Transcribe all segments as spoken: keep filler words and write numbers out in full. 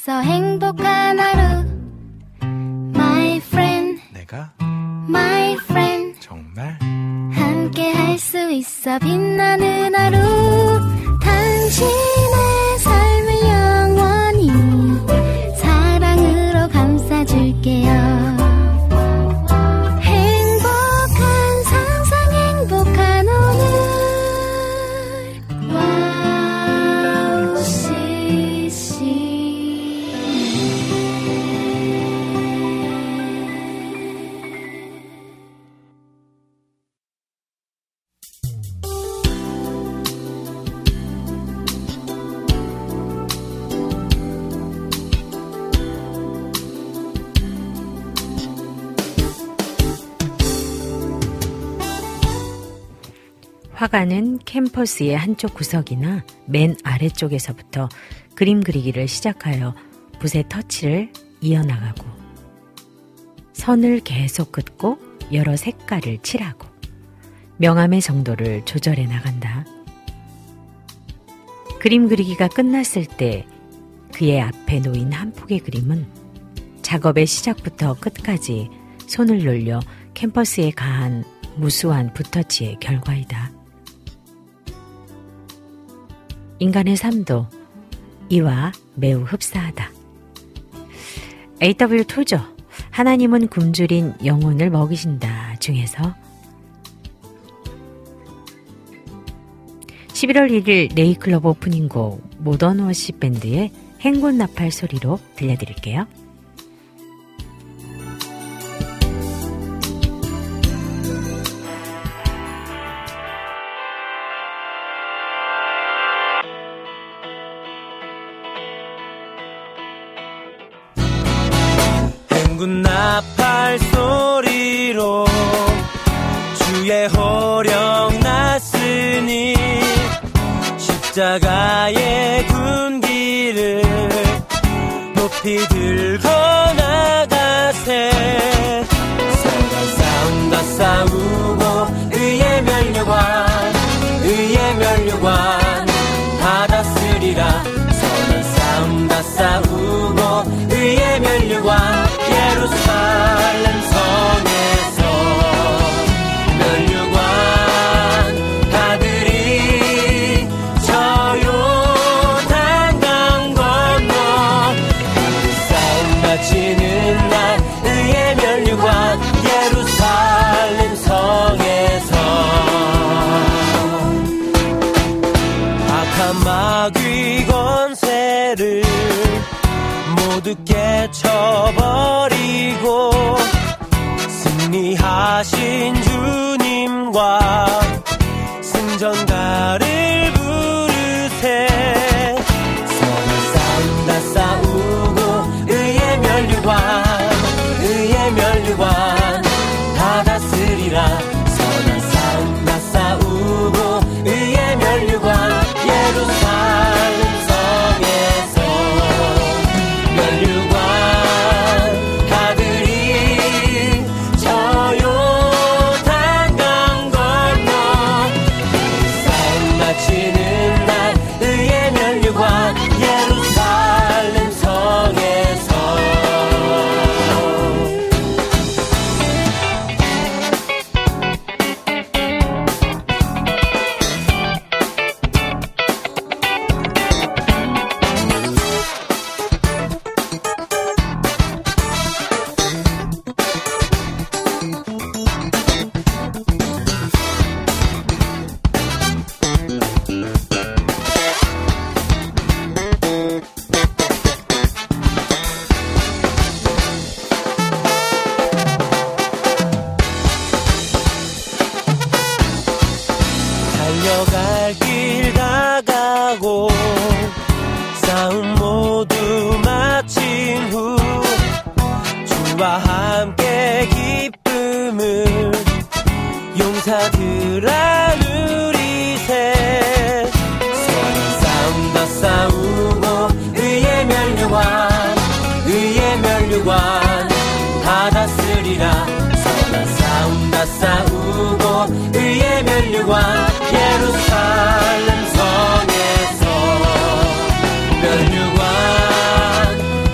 있어 행복한 하루 My friend 내가 My friend 정말 함께 할 수 있어 빛나는 하루 당신의 삶을 영원히 사랑으로 감싸줄게요 화가는 캠퍼스의 한쪽 구석이나 맨 아래쪽에서부터 그림 그리기를 시작하여 붓의 터치를 이어나가고 선을 계속 긋고 여러 색깔을 칠하고 명암의 정도를 조절해 나간다. 그림 그리기가 끝났을 때 그의 앞에 놓인 한 폭의 그림은 작업의 시작부터 끝까지 손을 놀려 캠퍼스에 가한 무수한 붓터치의 결과이다. 인간의 삶도 이와 매우 흡사하다. 에이더블유 토저, 하나님은 굶주린 영혼을 먹이신다 중에서 십일월 일일 네이클럽 오프닝곡 모던 워십 밴드의 행군 나팔 소리로 들려드릴게요. 행군 나팔 소리로 주의 호령 났으니 십자가의 군기를 높이 들고 나가세 선한 싸움 다 싸우고 의의 면류관 의의 면류관 받았으리라 선한 싸움 다 싸우고 의의 면류관 예루살렘 성에서 면류관 가들이 저 요단강 건너 그 싸움 마치는 날 의의 면류관 예루살렘 성에서 악한 마귀 권세를 모두 깨쳐버리고 승리하신 주님과 승전가를 부르세 선한 싸움 다 싸우고 의의 면류관 의의 면류관 받았으리라 선한 싸움 다 싸우고 의의 면류관 예루살렘 성에서 면류관 가들이 저 요단강 건너 싸움 마치는 날 의의 면류관 예루살렘 성에서 달려갈 길 다가고 싸움 모두 마친 후 주와 함께 기쁨을 용사들아 누리세 선한 싸움 다 싸우고 의의 면류관 의의 면류관 받았으리라 선한 싸움 다 싸우고 의의 면류관 예루살렘 성에서 면류관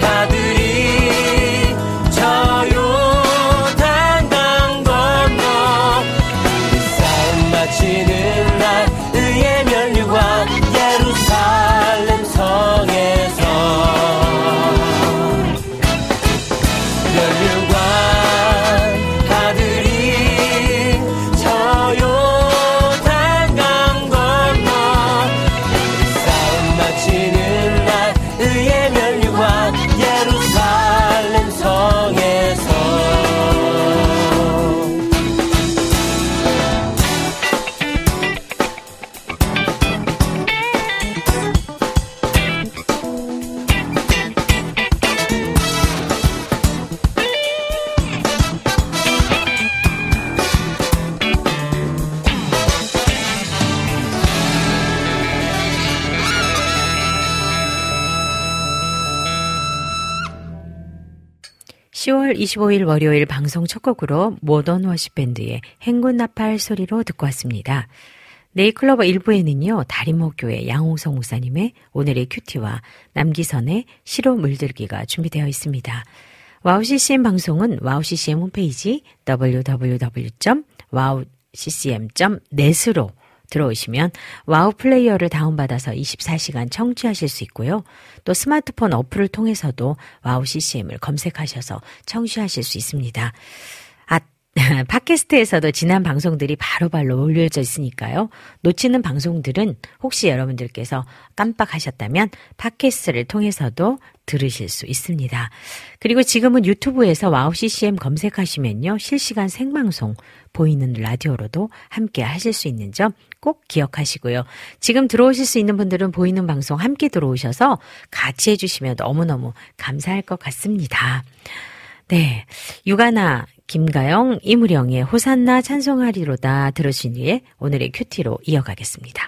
시월 이십오일 월요일 방송 첫 곡으로 모던 워십 밴드의 행군 나팔 소리로 듣고 왔습니다. 네이클로버 일 부에는요. 다림목교회 양홍성 목사님의 오늘의 큐티와 남기선의 시로 물들기가 준비되어 있습니다. 와우 씨씨엠 방송은 와우 씨씨엠 홈페이지 더블유 더블유 더블유 점 와우 씨씨엠 점 넷으로 들어오시면 와우 플레이어를 다운받아서 이십사 시간 청취하실 수 있고요. 또 스마트폰 어플을 통해서도 와우 씨씨엠을 검색하셔서 청취하실 수 있습니다. 아, 팟캐스트에서도 지난 방송들이 바로바로 올려져 있으니까요. 놓치는 방송들은 혹시 여러분들께서 깜빡하셨다면 팟캐스트를 통해서도 들으실 수 있습니다. 그리고 지금은 유튜브에서 와우 씨씨엠 검색하시면요. 실시간 생방송 보이는 라디오로도 함께 하실 수 있는 점 꼭 기억하시고요. 지금 들어오실 수 있는 분들은 보이는 방송 함께 들어오셔서 같이 해주시면 너무너무 감사할 것 같습니다. 네, 유가나, 김가영, 이무령의 호산나 찬송하리로다 들으신 뒤에 오늘의 큐티로 이어가겠습니다.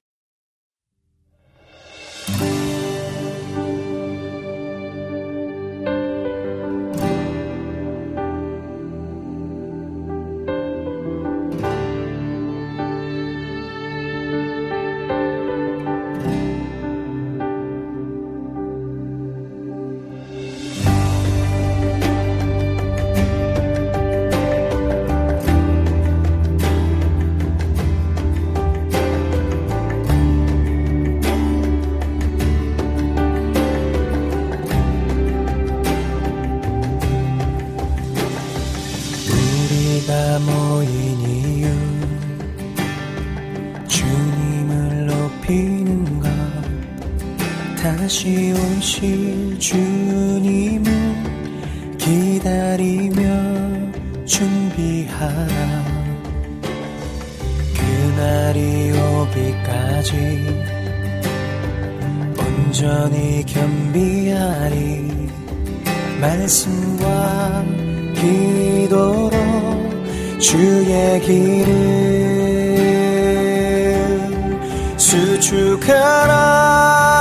다시 오실 주님을 기다리며 준비하라. 그날이 오기까지 온전히 겸비하리. 말씀과 기도로 주의 길을 수축하라.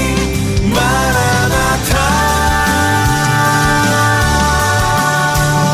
마라나타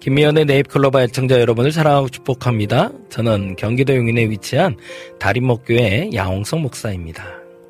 김미연의 네잎클로바 애청자 여러분을 사랑하고 축복합니다. 저는 경기도 용인에 위치한 다림목교회 양홍석 목사입니다.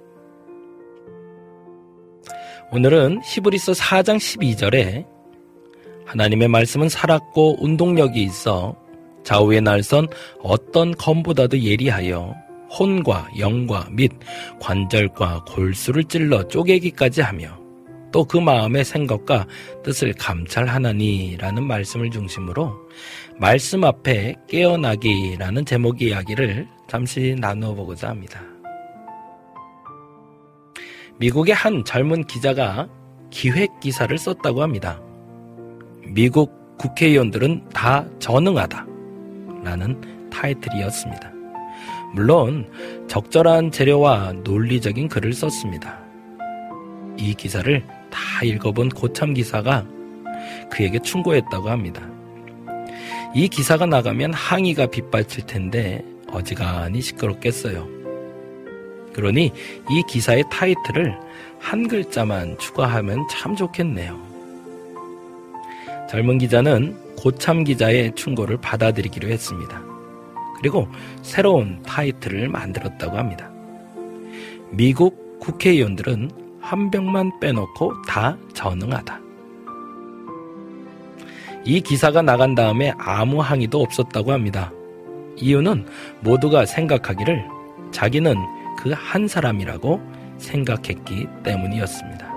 오늘은 히브리서 사 장 십이 절에 하나님의 말씀은 살았고 운동력이 있어 좌우에 날선 어떤 검보다도 예리하여 혼과 영과 및 관절과 골수를 찔러 쪼개기까지 하며 또 그 마음의 생각과 뜻을 감찰하나니 라는 말씀을 중심으로 말씀 앞에 깨어나기라는 제목의 이야기를 잠시 나누어 보고자 합니다. 미국의 한 젊은 기자가 기획 기사를 썼다고 합니다. 미국 국회의원들은 다 전능하다 라는 타이틀이었습니다. 물론 적절한 재료와 논리적인 글을 썼습니다. 이 기사를 다 읽어본 고참 기사가 그에게 충고했다고 합니다. 이 기사가 나가면 항의가 빗발칠 텐데 어지간히 시끄럽겠어요. 그러니 이 기사의 타이틀을 한 글자만 추가하면 참 좋겠네요. 젊은 기자는 고참 기자의 충고를 받아들이기로 했습니다. 그리고 새로운 타이틀을 만들었다고 합니다. 미국 국회의원들은 한 병만 빼놓고 다 전능하다. 이 기사가 나간 다음에 아무 항의도 없었다고 합니다. 이유는 모두가 생각하기를 자기는 그 한 사람이라고 생각했기 때문이었습니다.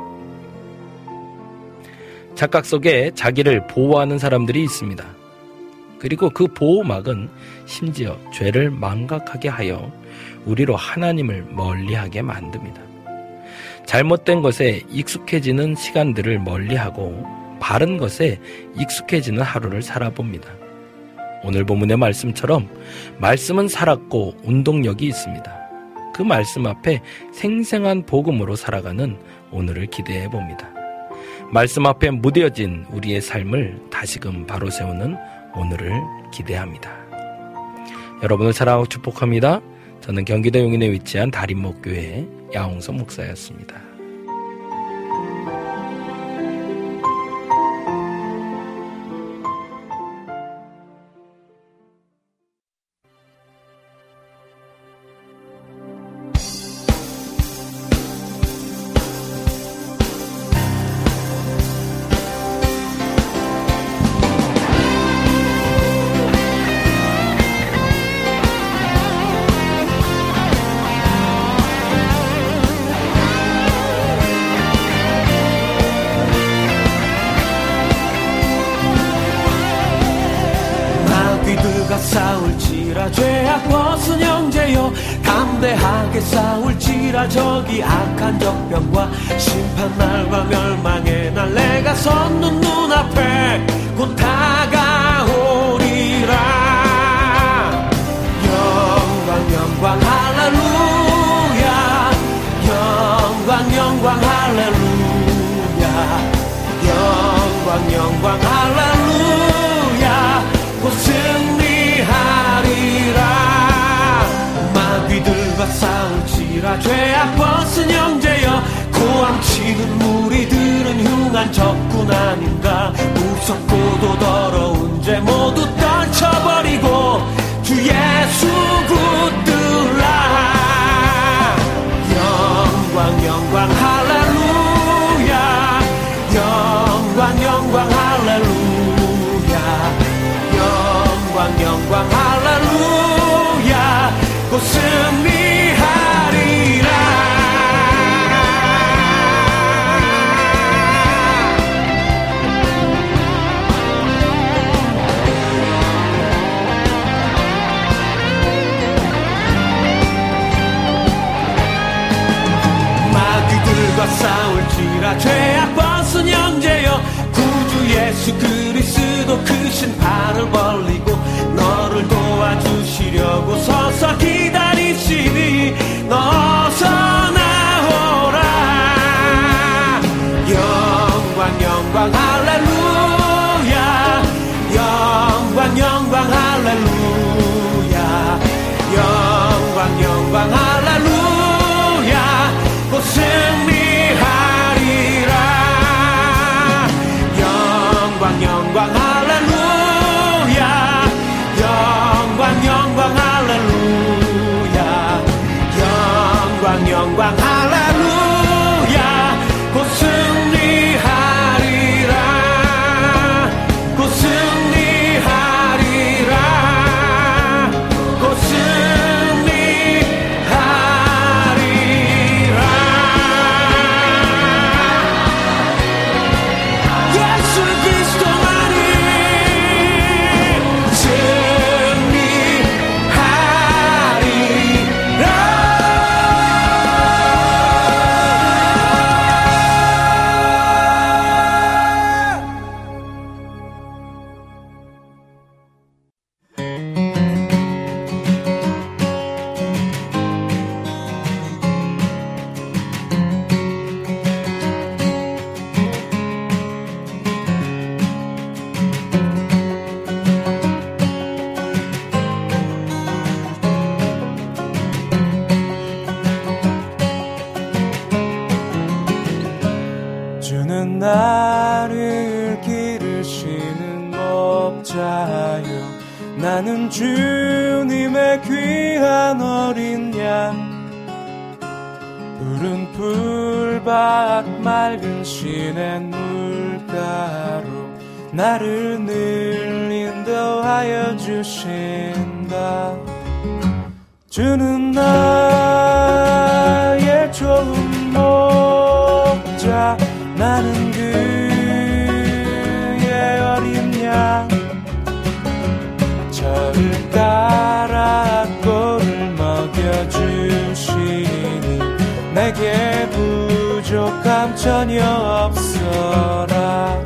착각 속에 자기를 보호하는 사람들이 있습니다. 그리고 그 보호막은 심지어 죄를 망각하게 하여 우리로 하나님을 멀리하게 만듭니다. 잘못된 것에 익숙해지는 시간들을 멀리하고 바른 것에 익숙해지는 하루를 살아봅니다. 오늘 본문의 말씀처럼 말씀은 살았고 운동력이 있습니다. 그 말씀 앞에 생생한 복음으로 살아가는 오늘을 기대해 봅니다. 말씀 앞에 무뎌진 우리의 삶을 다시금 바로 세우는 오늘을 기대합니다. 여러분을 사랑하고 축복합니다. 저는 경기도 용인에 위치한 다림목교회 양홍석 목사였습니다. 싸울지라 죄악 벗은 형제여 담대하게 싸울지라 저기 악한 적병과 심판날과 멸망의 날 내가 섰는 눈앞에 곧 다가오리라. 영광 영광 할렐루야 영광 영광 할렐루야 영광 영광 할렐루야 곧 승리하리라. 마귀들과 싸울지라 죄악 벗은 형제여 고함치는 무리들은 흉한 적군 아닌가. 무섭고도 더러운 죄 모두 떨쳐버리고 주 예수 붙들라. 영광 영광 할렐루야 영광 영광 할렐루야 영광 영광 할렐루야 곧 승리하리라. 마귀들과 싸울지라 죄악 벗은 형제여 구주 예수 그리스도 그 신발을 벌리고 너를 도와주시려고 서서 기다리시니 어서 나오라. 영광 영광 할렐루야 영광 영광 할렐루야 영광 영광 할렐루야 곧 승리하리라. 영광 영광 할렐루야 주는 나를 기르시는 목자요 나는 주님의 귀한 어린 양 푸른 풀밭 맑은 시냇 물가로 나를 늘 인도하여 주신다. 주는 나의 좋은 목자 나는 그의 어린 양 저를 따라 꼴을 먹여주시니 내게 부족함 전혀 없어라.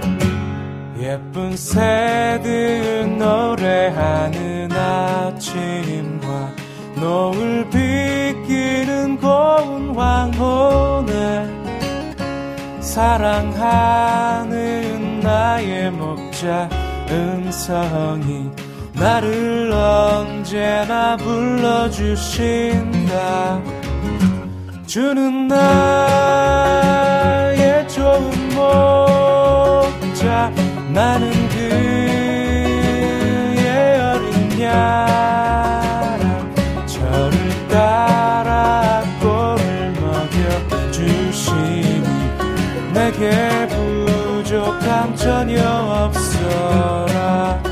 예쁜 새들 노래하는 아침과 노을 비끼는 고운 황혼에 사랑하는 나의 목자 음성이 나를 언제나 불러주신다. 주는 나의 좋은 목자 나는 그의 어린 양 저를 따라 꼴을 먹여주시니 내게 부족함 전혀 없어라.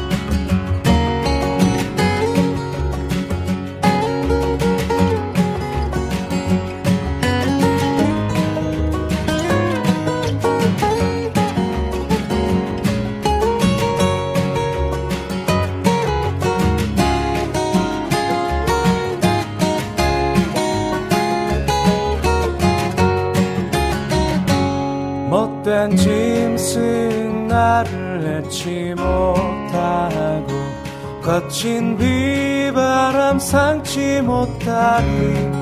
못된 짐승 나를 내치 못하고 거친 비바람 상치 못하리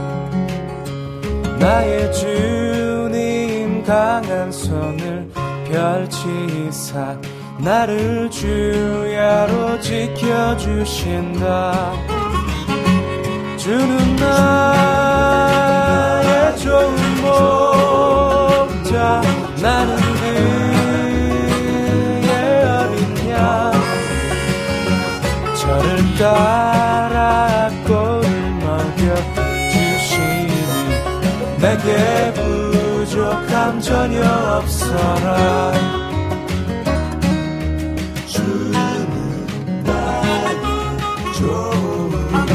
나의 주님 강한 손을 펼치사 나를 주야로 지켜주신다. 주는 나의 좋은 목자 나는 그의 어린 양 저를 따라 꼴을 먹여주시니 내게 부족함 전혀 없어라. 주는 나의 좋은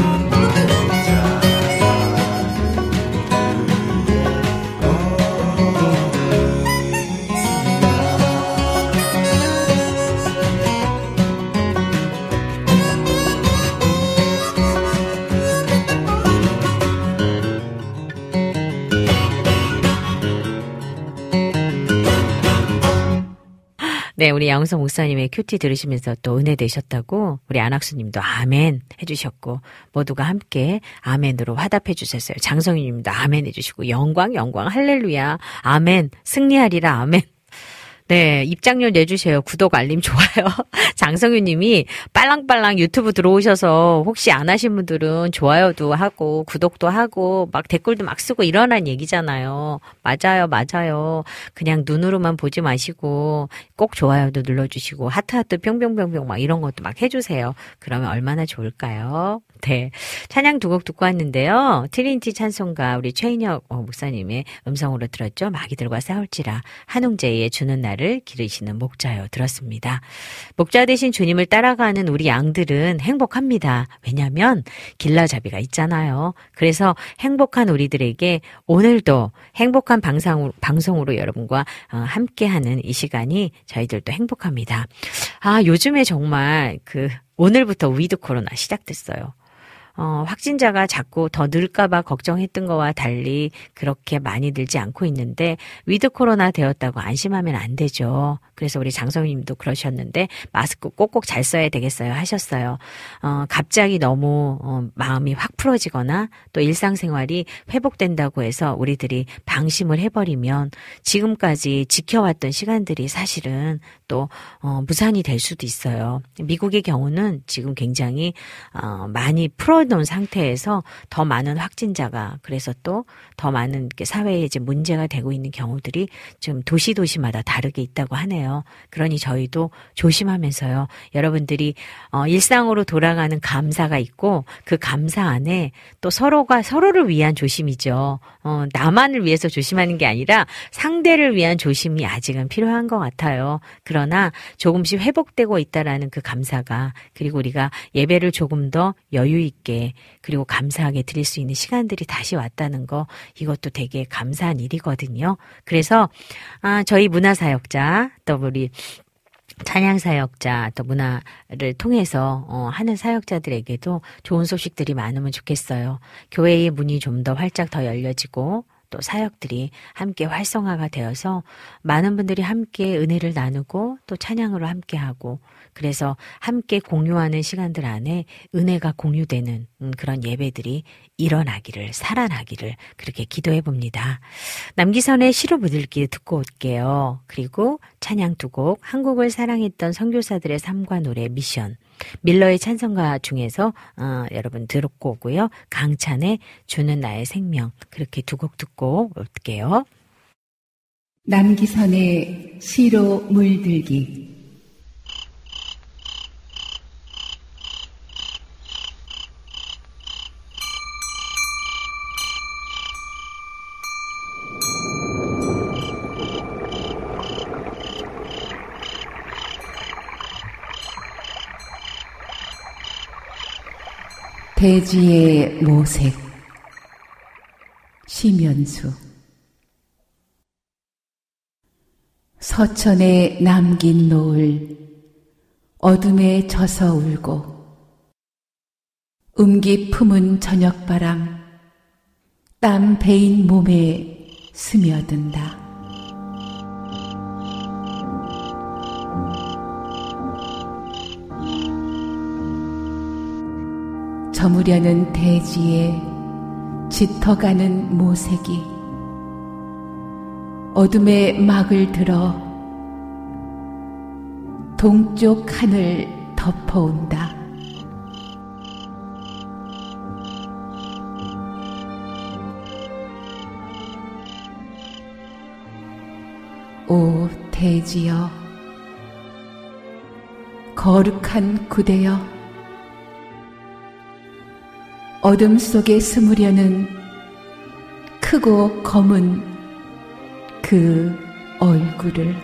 네, 우리 양우성 목사님의 큐티 들으시면서 또 은혜 되셨다고 우리 안학수님도 아멘 해주셨고 모두가 함께 아멘으로 화답해 주셨어요. 장성희 님도 아멘 해주시고 영광 영광 할렐루야 아멘 승리하리라 아멘. 네, 입장료 내주세요. 구독, 알림, 좋아요. 장성유 님이 빨랑빨랑 유튜브 들어오셔서 혹시 안 하신 분들은 좋아요도 하고 구독도 하고 막 댓글도 막 쓰고 이러란 얘기잖아요. 맞아요, 맞아요. 그냥 눈으로만 보지 마시고 꼭 좋아요도 눌러주시고 하트하트 뿅뿅뿅뿅 막 이런 것도 막 해주세요. 그러면 얼마나 좋을까요? 네. 찬양 두 곡 듣고 왔는데요. 트리니티 찬송가 우리 최인혁 목사님의 음성으로 들었죠. 마귀들과 싸울지라 한웅재의 주는 나를 기르시는 목자요 들었습니다. 목자 대신 주님을 따라가는 우리 양들은 행복합니다. 왜냐하면 길라잡이가 있잖아요. 그래서 행복한 우리들에게 오늘도 행복한 방송으로, 방송으로 여러분과 함께하는 이 시간이 저희들도 행복합니다. 아, 요즘에 정말 그 오늘부터 위드 코로나 시작됐어요. 어, 확진자가 자꾸 더 늘까봐 걱정했던 거와 달리 그렇게 많이 늘지 않고 있는데 위드 코로나 되었다고 안심하면 안 되죠. 그래서 우리 장성님도 그러셨는데 마스크 꼭꼭 잘 써야 되겠어요 하셨어요. 어, 갑자기 너무 어, 마음이 확 풀어지거나 또 일상생활이 회복된다고 해서 우리들이 방심을 해버리면 지금까지 지켜왔던 시간들이 사실은 또 어, 무산이 될 수도 있어요. 미국의 경우는 지금 굉장히 어, 많이 풀어 묶어놓은 상태에서 더 많은 확진자가 그래서 또 더 많은 사회에 이제 문제가 되고 있는 경우들이 지금 도시 도시마다 다르게 있다고 하네요. 그러니 저희도 조심하면서요. 여러분들이 어, 일상으로 돌아가는 감사가 있고 그 감사 안에 또 서로가 서로를 위한 조심이죠. 어, 나만을 위해서 조심하는 게 아니라 상대를 위한 조심이 아직은 필요한 것 같아요. 그러나 조금씩 회복되고 있다라는 그 감사가 그리고 우리가 예배를 조금 더 여유 있게 그리고 감사하게 드릴 수 있는 시간들이 다시 왔다는 거 이것도 되게 감사한 일이거든요. 그래서 아, 저희 문화사역자 또 우리 찬양사역자 또 문화를 통해서 어, 하는 사역자들에게도 좋은 소식들이 많으면 좋겠어요. 교회의 문이 좀 더 활짝 더 열려지고 또 사역들이 함께 활성화가 되어서 많은 분들이 함께 은혜를 나누고 또 찬양으로 함께하고 그래서 함께 공유하는 시간들 안에 은혜가 공유되는 그런 예배들이 일어나기를 살아나기를 그렇게 기도해 봅니다. 남기선의 시로 묻을길 듣고 올게요. 그리고 찬양 두 곡 한국을 사랑했던 선교사들의 삶과 노래 미션 밀러의 찬송가 중에서 어, 여러분 들었고 오고요. 강찬의 주는 나의 생명 그렇게 두 곡 듣고 올게요. 남기선의 시로 물들기 대지의 모색 심연수 서천에 남긴 노을 어둠에 젖어 울고 음기 품은 저녁바람 땀 베인 몸에 스며든다. 저무려는 대지에 짙어가는 모색이 어둠에 막을 들어 동쪽 하늘 덮어온다. 오 대지여 거룩한 구대여 어둠 속에 스무려는 크고 검은 그 얼굴을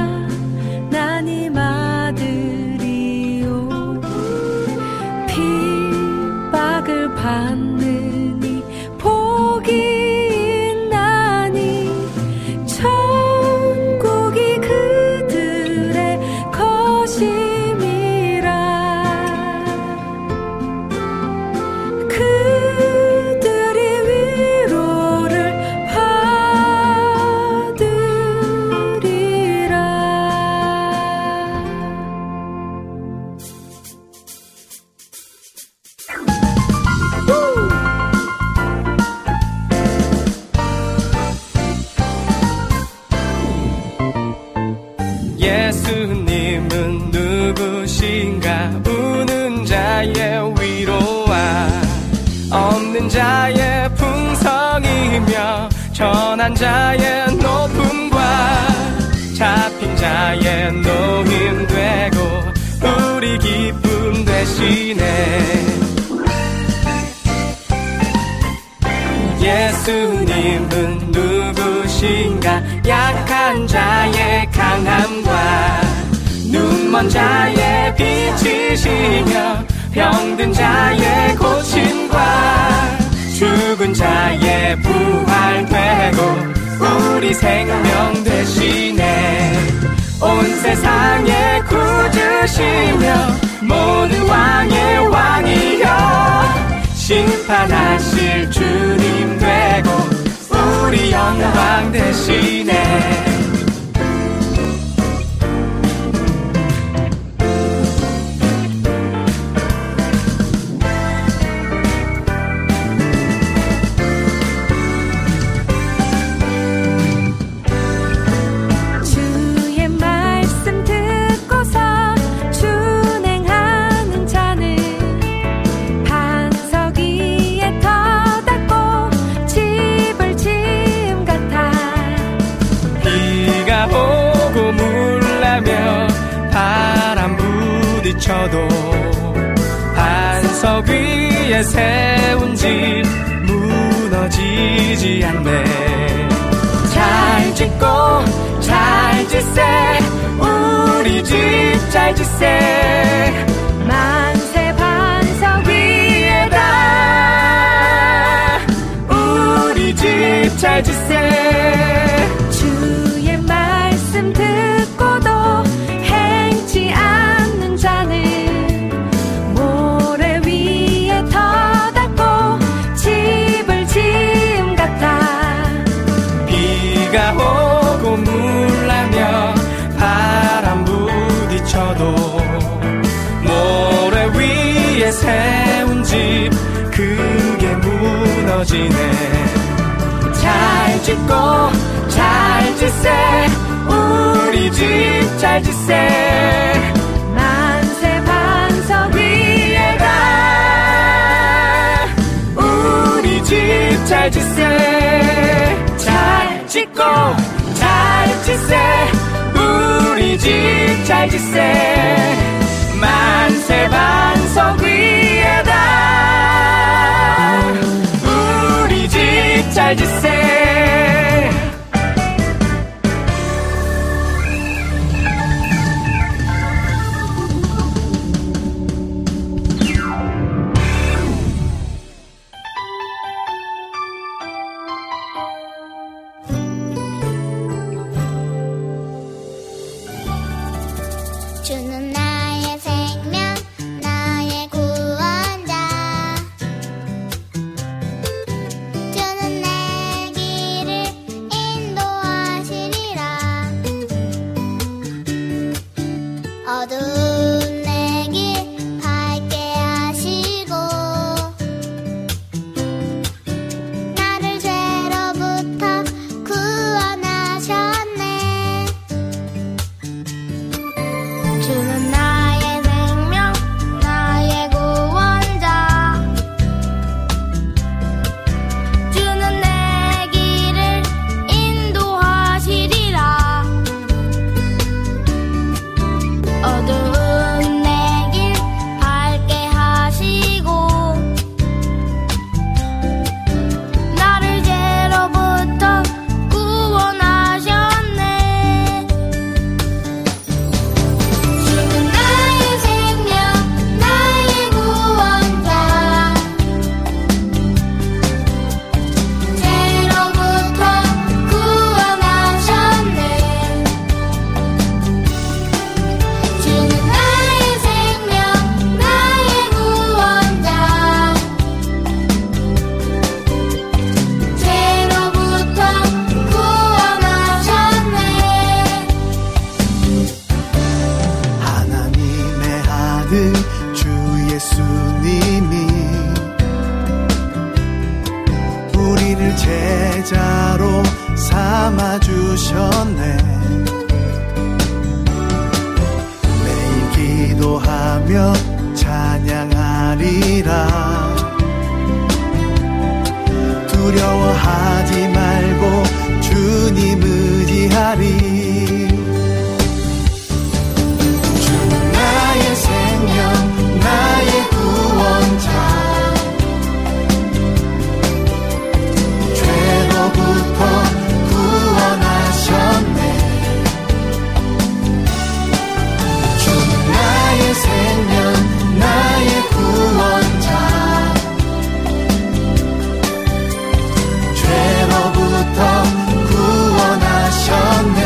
비 예수님은 누구신가? 우는 자의 위로와 없는 자의 풍성이며 전한 자의 높음과 잡힌 자의 노임 되고 우리 기쁨 되시네. 예수님은 누구신가? 약한 자의 강함과 눈먼 자의 빛이시며 병든 자의 고침과 죽은 자의 부활되고 우리 생명 되시네. 온 세상에 구주시며 모든 왕의 왕이여 심판하실 주님 되고 우리 영광 되시네. 부딪혀도 반석 위에 세운 집 무너지지 않네. 잘 짓고 잘 짓세 우리 집 잘 짓세 만세 반석 위에다 우리 집 잘 짓세. 주의 말씀 듣고도 행치 않는 자는 모래 위에 터닫고 집을 지음 같아. 비가 오고 물나며 바람 부딪혀도 모래 위에 세운 집 그게 무너지네. 잘 짓고 잘 짓세 우리 집 잘 짓세 만세 반석 위에다 우리 집 잘 짓세. 잘 짓고 잘 짓세 우리 집 잘 짓세 만세 반석 위에다 우리 집 잘 짓세. 주는 나의 생명 나의 구원자 주는 내 길을 인도하시리라. 어두운 내 길 밝게 하시고 나를 죄로부터 구원하셨네. 주는 나의 생명 나의 구원자 주는 내 길을 인도하시리라. 어두운 내 길 밝게 하시고 나를 죄로부터 구원하셨네. 주는 나의 생명 나의 구원자 죄로부터 구원하셨네. 주는 나의 생명 나의 구원자 죄로부터 구원하셨네. 하나님의 아들 주 예수님이 우리를 제자로 삼아주셨네. 부르며 찬양하리라. 두려워하지 말고 주님 의지하리. 주 나의 생명 나의 구원자, 죄로부터 구원하셨네. 주 나의 생명 나의 구원자, 죄로부터 구원하셨네.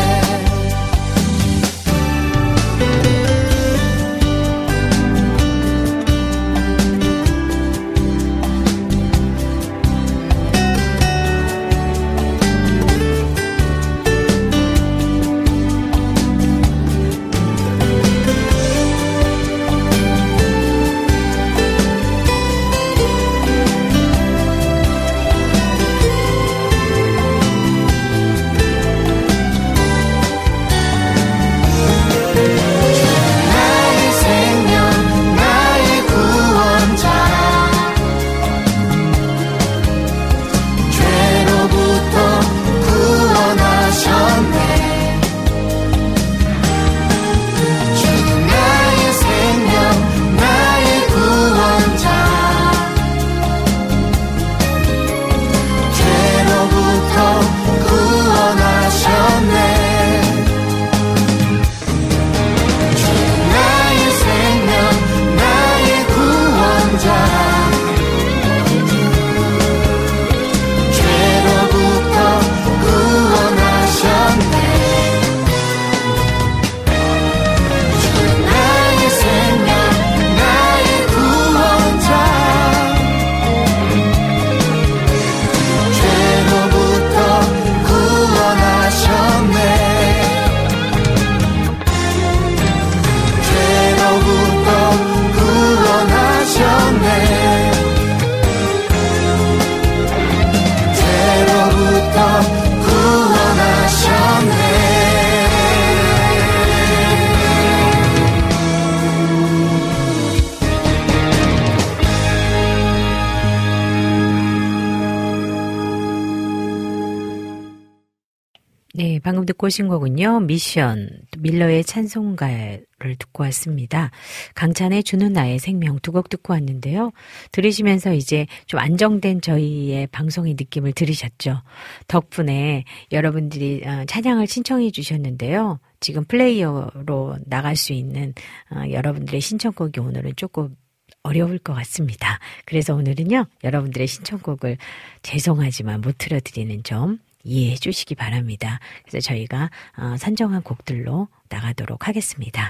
네, 방금 듣고 오신 거군요. 미션, 밀러의 찬송가를 듣고 왔습니다. 강찬의 주는 나의 생명 두 곡 듣고 왔는데요. 들으시면서 이제 좀 안정된 저희의 방송의 느낌을 들으셨죠. 덕분에 여러분들이 찬양을 신청해 주셨는데요. 지금 플레이어로 나갈 수 있는 여러분들의 신청곡이 오늘은 조금 어려울 것 같습니다. 그래서 오늘은요, 여러분들의 신청곡을 죄송하지만 못 틀어드리는 점 이해해 주시기 바랍니다. 그래서 저희가 선정한 곡들로 나가도록 하겠습니다.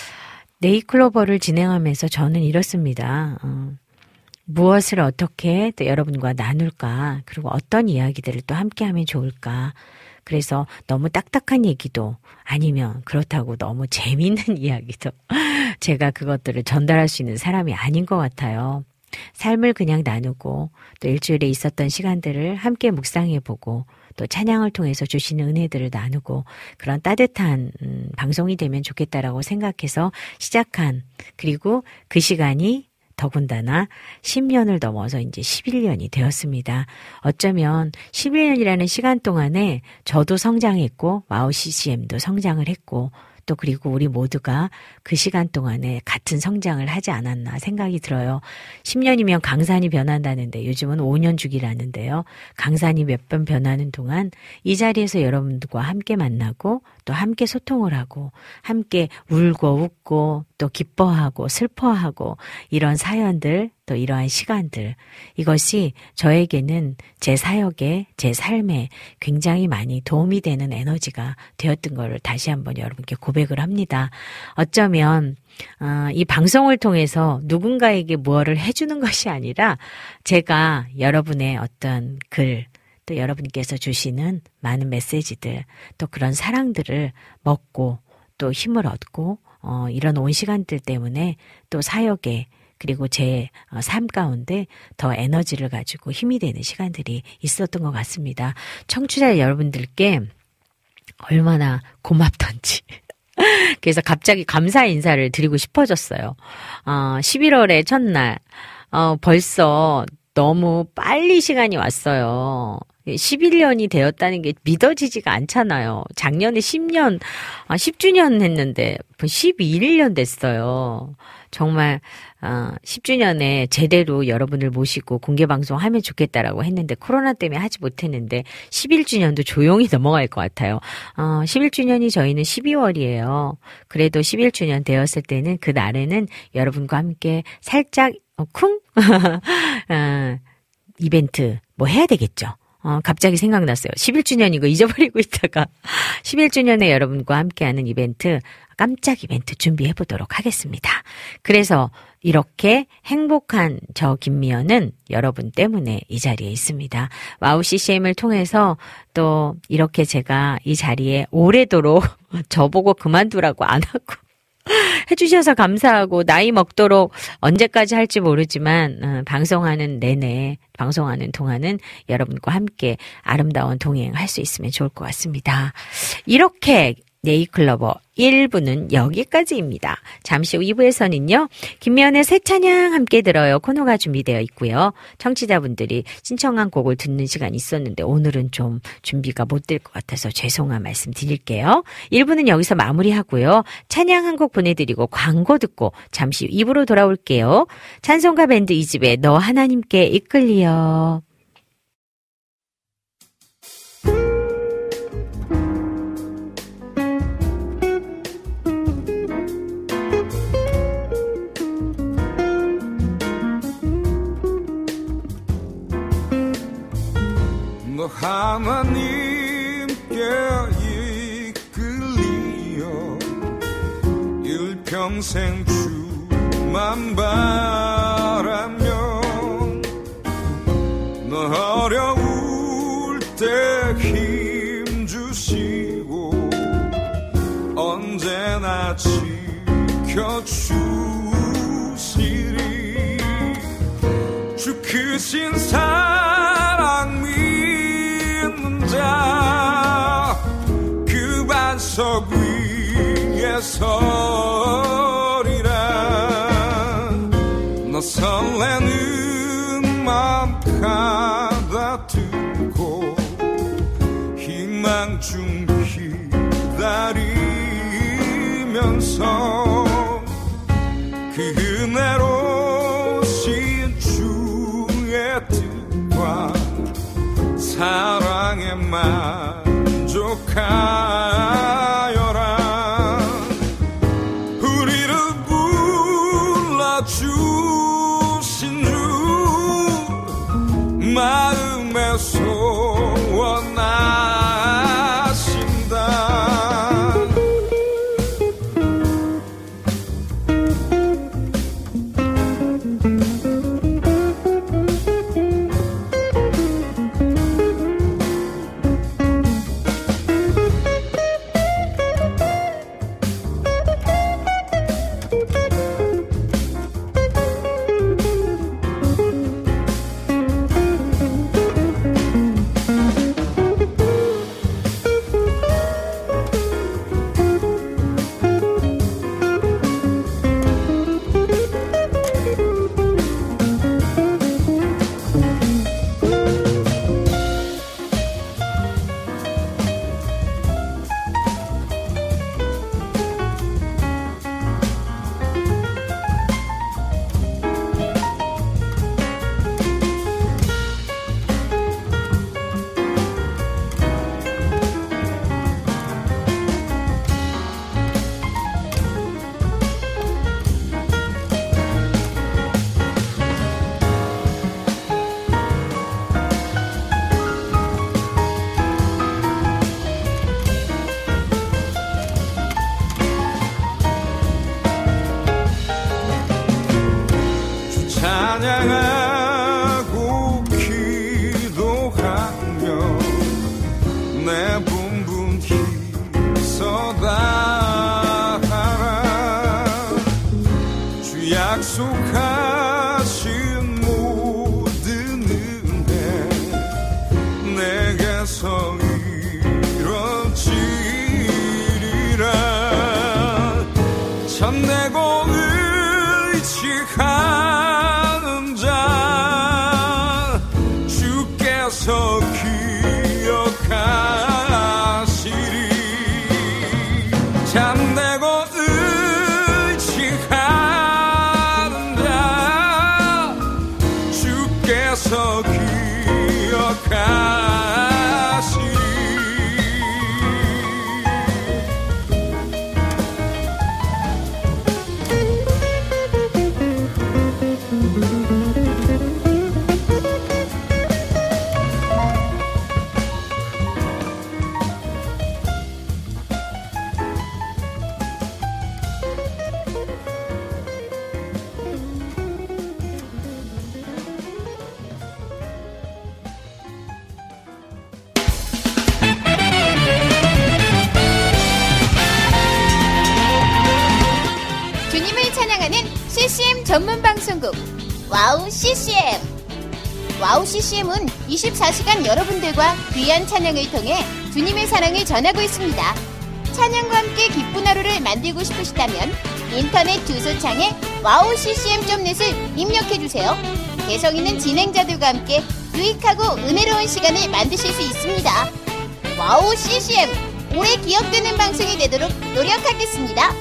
네이클로버를 진행하면서 저는 이렇습니다. 어, 무엇을 어떻게 또 여러분과 나눌까, 그리고 어떤 이야기들을 또 함께 하면 좋을까. 그래서 너무 딱딱한 얘기도 아니면 그렇다고 너무 재미있는 이야기도 제가 그것들을 전달할 수 있는 사람이 아닌 것 같아요. 삶을 그냥 나누고 또 일주일에 있었던 시간들을 함께 묵상해보고 또 찬양을 통해서 주시는 은혜들을 나누고 그런 따뜻한 음, 방송이 되면 좋겠다라고 생각해서 시작한, 그리고 그 시간이 더군다나 십 년을 넘어서 이제 십일 년이 되었습니다. 어쩌면 십일 년이라는 시간 동안에 저도 성장했고 와우 씨씨엠도 성장을 했고 또 그리고 우리 모두가 그 시간 동안에 같은 성장을 하지 않았나 생각이 들어요. 십 년이면 강산이 변한다는데 요즘은 오 년 주기라는데요. 강산이 몇 번 변하는 동안 이 자리에서 여러분들과 함께 만나고 또 함께 소통을 하고 함께 울고 웃고 또 기뻐하고 슬퍼하고 이런 사연들, 또 이러한 시간들, 이것이 저에게는 제 사역에, 제 삶에 굉장히 많이 도움이 되는 에너지가 되었던 것을 다시 한번 여러분께 고백을 합니다. 어쩌면 어, 이 방송을 통해서 누군가에게 무엇을 해주는 것이 아니라 제가 여러분의 어떤 글, 또 여러분께서 주시는 많은 메시지들, 또 그런 사랑들을 먹고 또 힘을 얻고 어, 이런 온 시간들 때문에 또 사역에, 그리고 제 삶 가운데 더 에너지를 가지고 힘이 되는 시간들이 있었던 것 같습니다. 청취자 여러분들께 얼마나 고맙던지 그래서 갑자기 감사 인사를 드리고 싶어졌어요. 어, 십일월의 첫날, 어, 벌써 너무 빨리 시간이 왔어요. 십일 년이 되었다는 게 믿어지지가 않잖아요. 작년에 십 년, 아, 십 주년 했는데 십일 년 됐어요. 정말 어, 십 주년에 제대로 여러분을 모시고 공개방송 하면 좋겠다라고 했는데 코로나 때문에 하지 못했는데 십일 주년도 조용히 넘어갈 것 같아요. 어, 십일 주년이 저희는 십이월이에요. 그래도 십일 주년 되었을 때는 그 날에는 여러분과 함께 살짝 어, 쿵 어, 이벤트 뭐 해야 되겠죠. 어, 갑자기 생각났어요. 십일 주년 이거 잊어버리고 있다가 십일 주년에 여러분과 함께하는 이벤트, 깜짝 이벤트 준비해 보도록 하겠습니다. 그래서 이렇게 행복한 저 김미연은 여러분 때문에 이 자리에 있습니다. 와우 씨씨엠을 통해서 또 이렇게 제가 이 자리에 오래도록 저보고 그만두라고 안 하고 해주셔서 감사하고 나이 먹도록 언제까지 할지 모르지만 어, 방송하는 내내 방송하는 동안은 여러분과 함께 아름다운 동행할 수 있으면 좋을 것 같습니다. 이렇게 네이클로버 일 부는 여기까지입니다. 잠시 후 이 부에서는요. 김미연의 새 찬양 함께 들어요. 코너가 준비되어 있고요. 청취자분들이 신청한 곡을 듣는 시간이 있었는데 오늘은 좀 준비가 못 될 것 같아서 죄송한 말씀 드릴게요. 일 부는 여기서 마무리하고요. 찬양 한 곡 보내드리고 광고 듣고 잠시 후 이 부로 돌아올게요. 찬송가 밴드 이 집에 너 하나님께 이끌리어. 너 하나님께 이끌리어 일평생 주만 바라면 너 어려울 때 힘 주시고 언제나 지켜주시리 주 크신 사랑 그 반석 위에 서리라 너 설레는 맘 가다듬고 희망 중 기다리면서 그 은혜로신 주의 뜻과 사랑에 만족하여라 우리를 불러주신 주 마음에 소원하신다 찬양하고 기도하며 내 분분 힘써다하라 주 약속하신 모든 은혜 내게서 이뤄지리라 참되고 의지하는 자 주께서 기억하시리. 참되고 의지하는 자 주께서 기억하시리. 씨씨엠 전문 방송국 와우 씨씨엠. 와우 씨씨엠은 이십사 시간 여러분들과 귀한 찬양을 통해 주님의 사랑을 전하고 있습니다. 찬양과 함께 기쁜 하루를 만들고 싶으시다면 인터넷 주소창에 와우 씨씨엠 닷 넷을 입력해주세요. 개성 있는 진행자들과 함께 유익하고 은혜로운 시간을 만드실 수 있습니다. 와우 씨씨엠, 오래 기억되는 방송이 되도록 노력하겠습니다.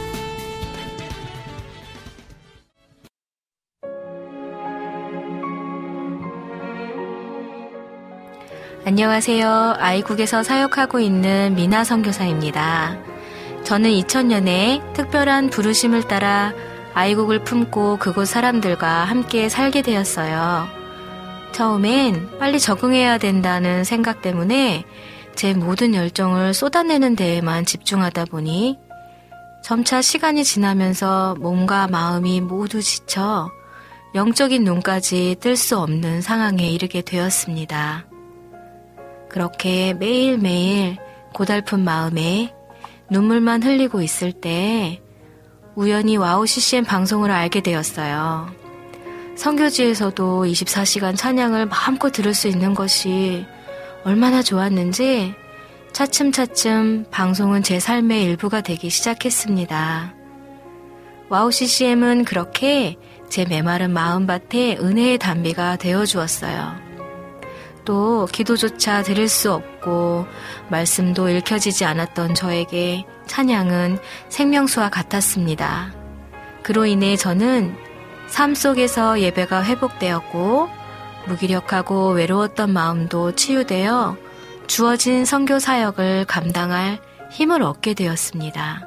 안녕하세요. 아이국에서 사역하고 있는 미나 선교사입니다. 저는 이천 년에 특별한 부르심을 따라 아이국을 품고 그곳 사람들과 함께 살게 되었어요. 처음엔 빨리 적응해야 된다는 생각 때문에 제 모든 열정을 쏟아내는 데에만 집중하다 보니 점차 시간이 지나면서 몸과 마음이 모두 지쳐 영적인 눈까지 뜰 수 없는 상황에 이르게 되었습니다. 그렇게 매일매일 고달픈 마음에 눈물만 흘리고 있을 때 우연히 와우 씨씨엠 방송을 알게 되었어요. 선교지에서도 이십사 시간 찬양을 마음껏 들을 수 있는 것이 얼마나 좋았는지 차츰차츰 방송은 제 삶의 일부가 되기 시작했습니다. 와우 씨씨엠은 그렇게 제 메마른 마음밭에 은혜의 담비가 되어주었어요. 또 기도조차 들을 수 없고 말씀도 읽혀지지 않았던 저에게 찬양은 생명수와 같았습니다. 그로 인해 저는 삶 속에서 예배가 회복되었고 무기력하고 외로웠던 마음도 치유되어 주어진 선교 사역을 감당할 힘을 얻게 되었습니다.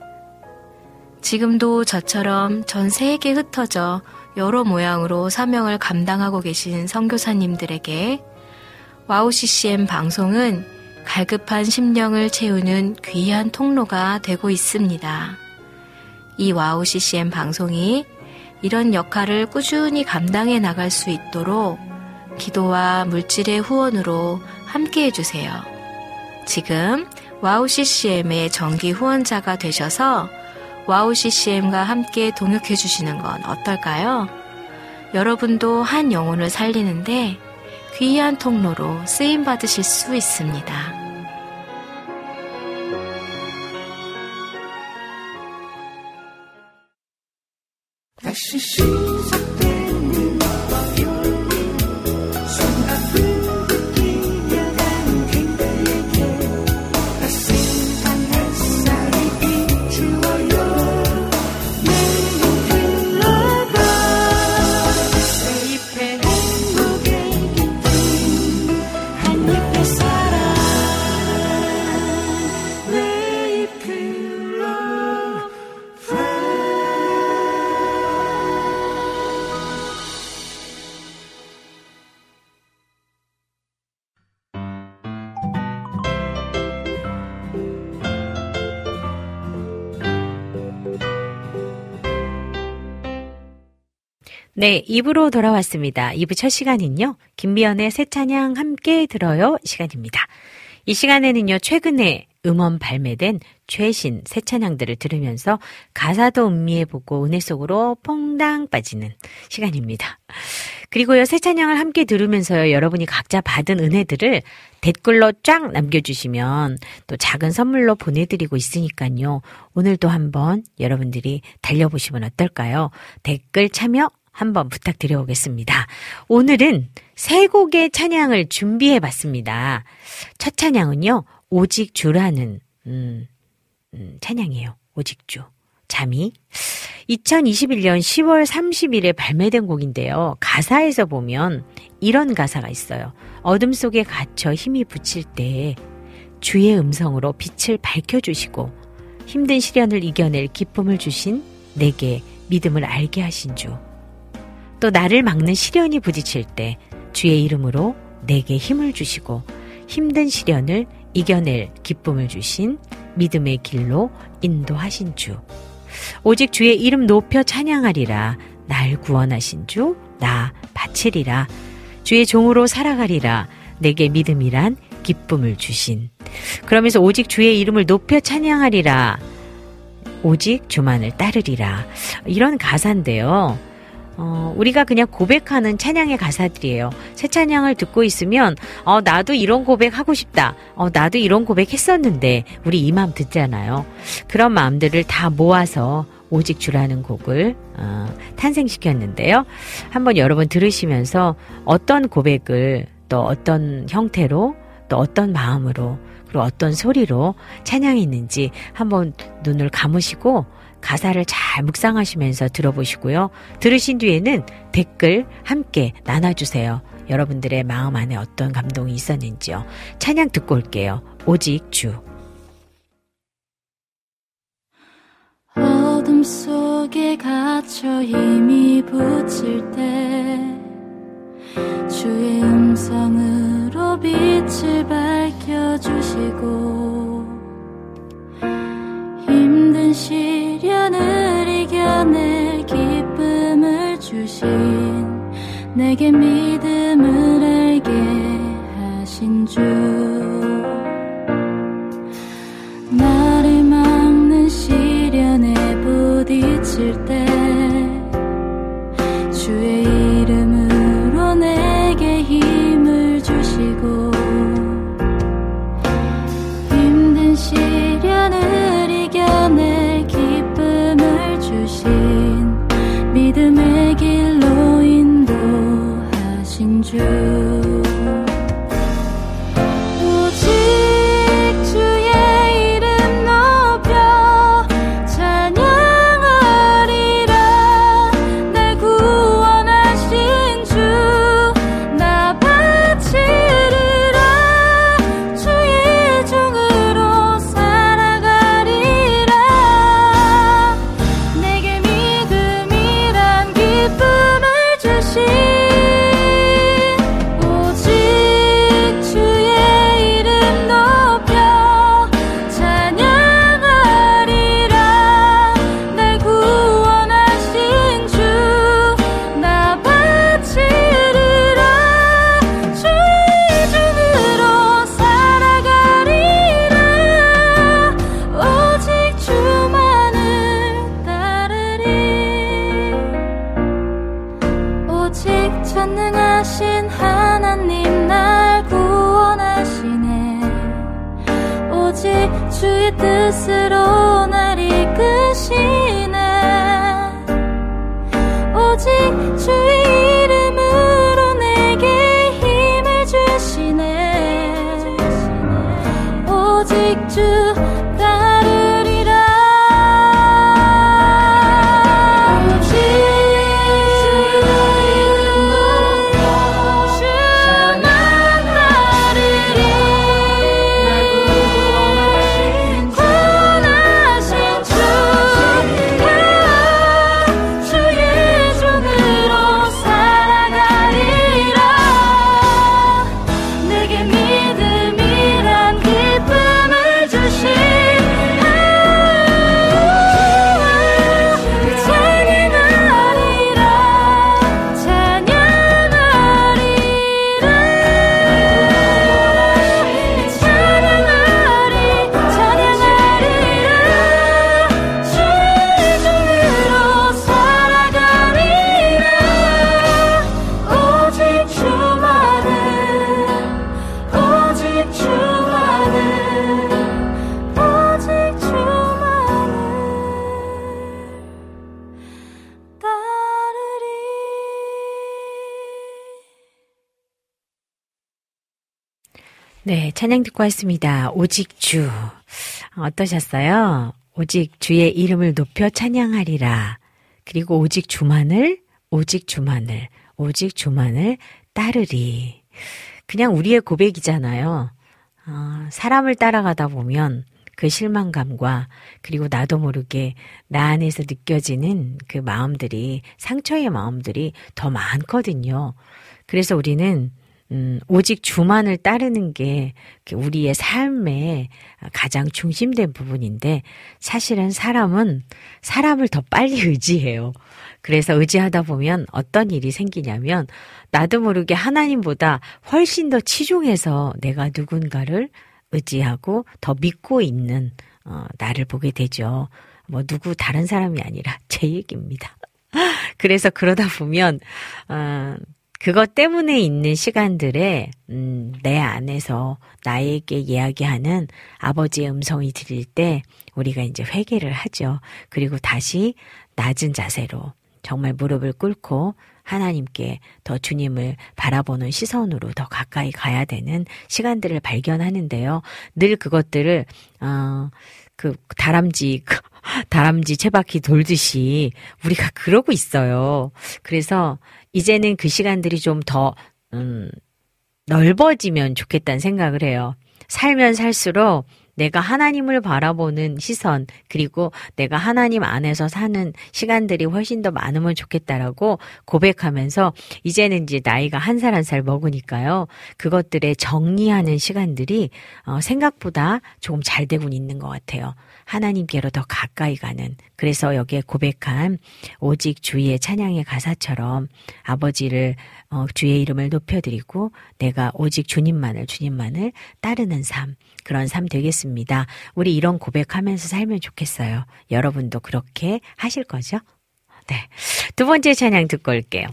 지금도 저처럼 전 세계에 흩어져 여러 모양으로 사명을 감당하고 계신 선교사님들에게 와우 씨씨엠 방송은 갈급한 심령을 채우는 귀한 통로가 되고 있습니다. 이 와우 씨씨엠 방송이 이런 역할을 꾸준히 감당해 나갈 수 있도록 기도와 물질의 후원으로 함께 해주세요. 지금 와우 씨씨엠의 정기 후원자가 되셔서 와우 씨씨엠과 함께 동역해 주시는 건 어떨까요? 여러분도 한 영혼을 살리는데 귀한 통로로 쓰임받으실 수 있습니다. 다시 시작되는 바이올린 손아프고 뛰어가는 그대에게 따스한 햇살이 비추어요. 내게 흘러가 새 잎의 행복의 깃든 한 잎의 사랑 왜 이끌러 네, 이 부로 돌아왔습니다. 이 부 첫 시간은요, 김미연의 새 찬양 함께 들어요 시간입니다. 이 시간에는요, 최근에 음원 발매된 최신 새 찬양들을 들으면서 가사도 음미해보고 은혜 속으로 퐁당 빠지는 시간입니다. 그리고요, 새 찬양을 함께 들으면서요, 여러분이 각자 받은 은혜들을 댓글로 쫙 남겨주시면 또 작은 선물로 보내드리고 있으니까요. 오늘도 한번 여러분들이 달려보시면 어떨까요? 댓글 참여 한번 부탁드려보겠습니다. 오늘은 세 곡의 찬양을 준비해봤습니다. 첫 찬양은요, 오직 주라는 음, 음, 찬양이에요. 오직 주. 잠이. 이천이십일 년 시월 삼십일에 발매된 곡인데요. 가사에서 보면 이런 가사가 있어요. 어둠 속에 갇혀 힘이 붙일 때 주의 음성으로 빛을 밝혀주시고 힘든 시련을 이겨낼 기쁨을 주신 내게 믿음을 알게 하신 주. 또 나를 막는 시련이 부딪힐 때 주의 이름으로 내게 힘을 주시고 힘든 시련을 이겨낼 기쁨을 주신 믿음의 길로 인도하신 주. 오직 주의 이름 높여 찬양하리라. 날 구원하신 주 나 바치리라. 주의 종으로 살아가리라. 내게 믿음이란 기쁨을 주신. 그러면서 오직 주의 이름을 높여 찬양하리라. 오직 주만을 따르리라. 이런 가사인데요. 어, 우리가 그냥 고백하는 찬양의 가사들이에요. 새 찬양을 듣고 있으면 어, 나도 이런 고백하고 싶다. 어, 나도 이런 고백했었는데 우리 이 마음 듣잖아요. 그런 마음들을 다 모아서 오직 주라는 곡을 어, 탄생시켰는데요. 한번 여러분 들으시면서 어떤 고백을 또 어떤 형태로 또 어떤 마음으로 그리고 어떤 소리로 찬양했는지 한번 눈을 감으시고 가사를 잘 묵상하시면서 들어보시고요. 들으신 뒤에는 댓글 함께 나눠주세요. 여러분들의 마음 안에 어떤 감동이 있었는지요. 찬양 듣고 올게요. 오직 주. 어둠 속에 갇혀 힘이 붙일 때 주의 음성으로 빛을 밝혀주시고 힘든 시련을 이겨낼 기쁨을 주신 내게 믿음을 알게 하신 주. 나를 막는 시련에 부딪힐 때 주의 이름으로 내게 힘을 주시고 힘든 시련을 이겨낼 기쁨을 주신 믿음의 길로 인도하신 주. 오직 주의 이름 높여 찬양하리라. 날 구원하신 주 나 바치리라. 주의 종으로 살아가리라. 내게 믿음이란 기쁨을 주신 오직 주의 이름 높여 찬양하리라. 날 구원하신 주 나 바치리라. 주의 종으로 살아가리라. 오직 주만을 따르리. 오직 전능하신 하나님 날 구원하시네. 오직 주의 뜻으로 날 이끄시네. 오직 주의 이름으로 내게 힘을 주시네. 오직 주 따르리라. 오직 주의 이름 높여 주만 따르리. 날 구원하신 주 나 네, 찬양 듣고 왔습니다. 오직 주. 어떠셨어요? 오직 주의 이름을 높여 찬양하리라. 그리고 오직 주만을, 오직 주만을, 오직 주만을 따르리. 그냥 우리의 고백이잖아요. 어, 사람을 따라가다 보면 그 실망감과 그리고 나도 모르게 나 안에서 느껴지는 그 마음들이, 상처의 마음들이 더 많거든요. 그래서 우리는 음, 오직 주만을 따르는 게 우리의 삶의 가장 중심된 부분인데, 사실은 사람은 사람을 더 빨리 의지해요. 그래서 의지하다 보면 어떤 일이 생기냐면 나도 모르게 하나님보다 훨씬 더 치중해서 내가 누군가를 의지하고 더 믿고 있는 어, 나를 보게 되죠. 뭐 누구 다른 사람이 아니라 제 얘기입니다. 그래서 그러다 보면 어, 그것 때문에 있는 시간들에 음, 내 안에서 나에게 이야기하는 아버지의 음성이 들릴 때 우리가 이제 회개를 하죠. 그리고 다시 낮은 자세로 정말 무릎을 꿇고 하나님께 더 주님을 바라보는 시선으로 더 가까이 가야 되는 시간들을 발견하는데요. 늘 그것들을 어, 그 다람쥐 다람쥐 채바퀴 돌듯이 우리가 그러고 있어요. 그래서 이제는 그 시간들이 좀 더 음, 넓어지면 좋겠다는 생각을 해요. 살면 살수록 내가 하나님을 바라보는 시선, 그리고 내가 하나님 안에서 사는 시간들이 훨씬 더 많으면 좋겠다라고 고백하면서, 이제는 이제 나이가 한 살 한 살 먹으니까요. 그것들에 정리하는 시간들이 어, 생각보다 조금 잘 되고 있는 것 같아요. 하나님께로 더 가까이 가는. 그래서 여기에 고백한 오직 주의 찬양의 가사처럼 아버지를 어, 주의 이름을 높여드리고 내가 오직 주님만을 주님만을 따르는 삶, 그런 삶 되겠습니다. 우리 이런 고백하면서 살면 좋겠어요. 여러분도 그렇게 하실 거죠? 네. 두 번째 찬양 듣고 올게요.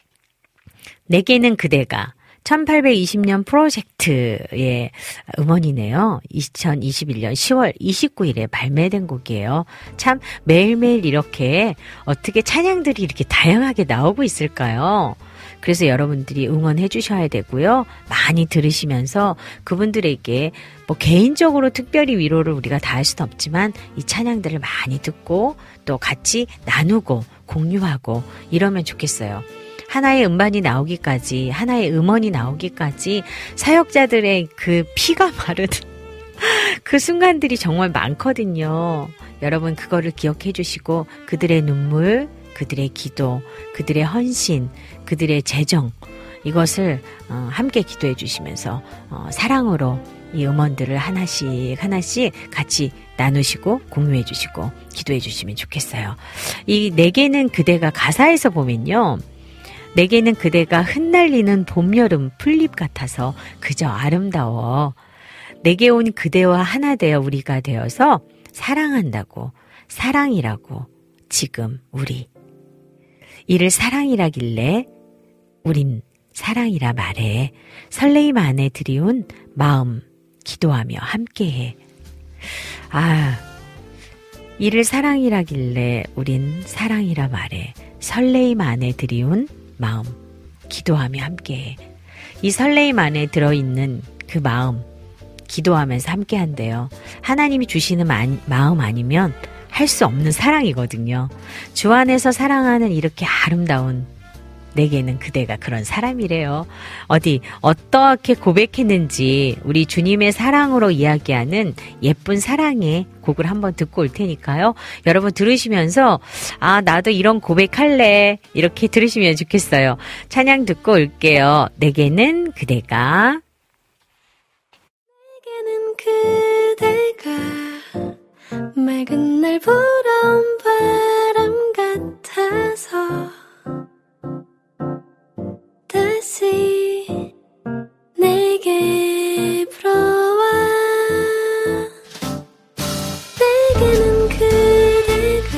내게는 그대가. 천팔백이십 년 프로젝트의 음원이네요. 이천이십일 년 시월 이십구일에 발매된 곡이에요. 참 매일매일 이렇게 어떻게 찬양들이 이렇게 다양하게 나오고 있을까요? 그래서 여러분들이 응원해 주셔야 되고요. 많이 들으시면서 그분들에게 뭐 개인적으로 특별히 위로를 우리가 다 할 수는 없지만 이 찬양들을 많이 듣고 또 같이 나누고 공유하고 이러면 좋겠어요. 하나의 음반이 나오기까지, 하나의 음원이 나오기까지 사역자들의 그 피가 마르는 그 순간들이 정말 많거든요. 여러분 그거를 기억해 주시고 그들의 눈물, 그들의 기도, 그들의 헌신, 그들의 재정, 이것을 함께 기도해 주시면서 사랑으로 이 음원들을 하나씩 하나씩 같이 나누시고 공유해 주시고 기도해 주시면 좋겠어요. 이 내게는 그대가 가사에서 보면요. 내게는 그대가 흩날리는 봄, 여름, 풀잎 같아서 그저 아름다워. 내게 온 그대와 하나 되어 우리가 되어서 사랑한다고, 사랑이라고 지금 우리. 이를 사랑이라길래 우린 사랑이라 말해. 설레임 안에 들이운 마음 기도하며 함께해. 아, 이를 사랑이라길래 우린 사랑이라 말해. 설레임 안에 들이운 마음 기도하며 함께해. 이 설레임 안에 들어있는 그 마음 기도하면서 함께한대요. 하나님이 주시는 마음 아니면 할 수 없는 사랑이거든요. 주 안에서 사랑하는 이렇게 아름다운 내게는 그대가 그런 사람이래요. 어디 어떻게 고백했는지 우리 주님의 사랑으로 이야기하는 예쁜 사랑의 곡을 한번 듣고 올 테니까요. 여러분 들으시면서 아 나도 이런 고백할래 이렇게 들으시면 좋겠어요. 찬양 듣고 올게요. 내게는 그대가. 내게는 그대가 맑은 날 불어온 바람 같아서 다시 내게 불어와. 내게는 그대가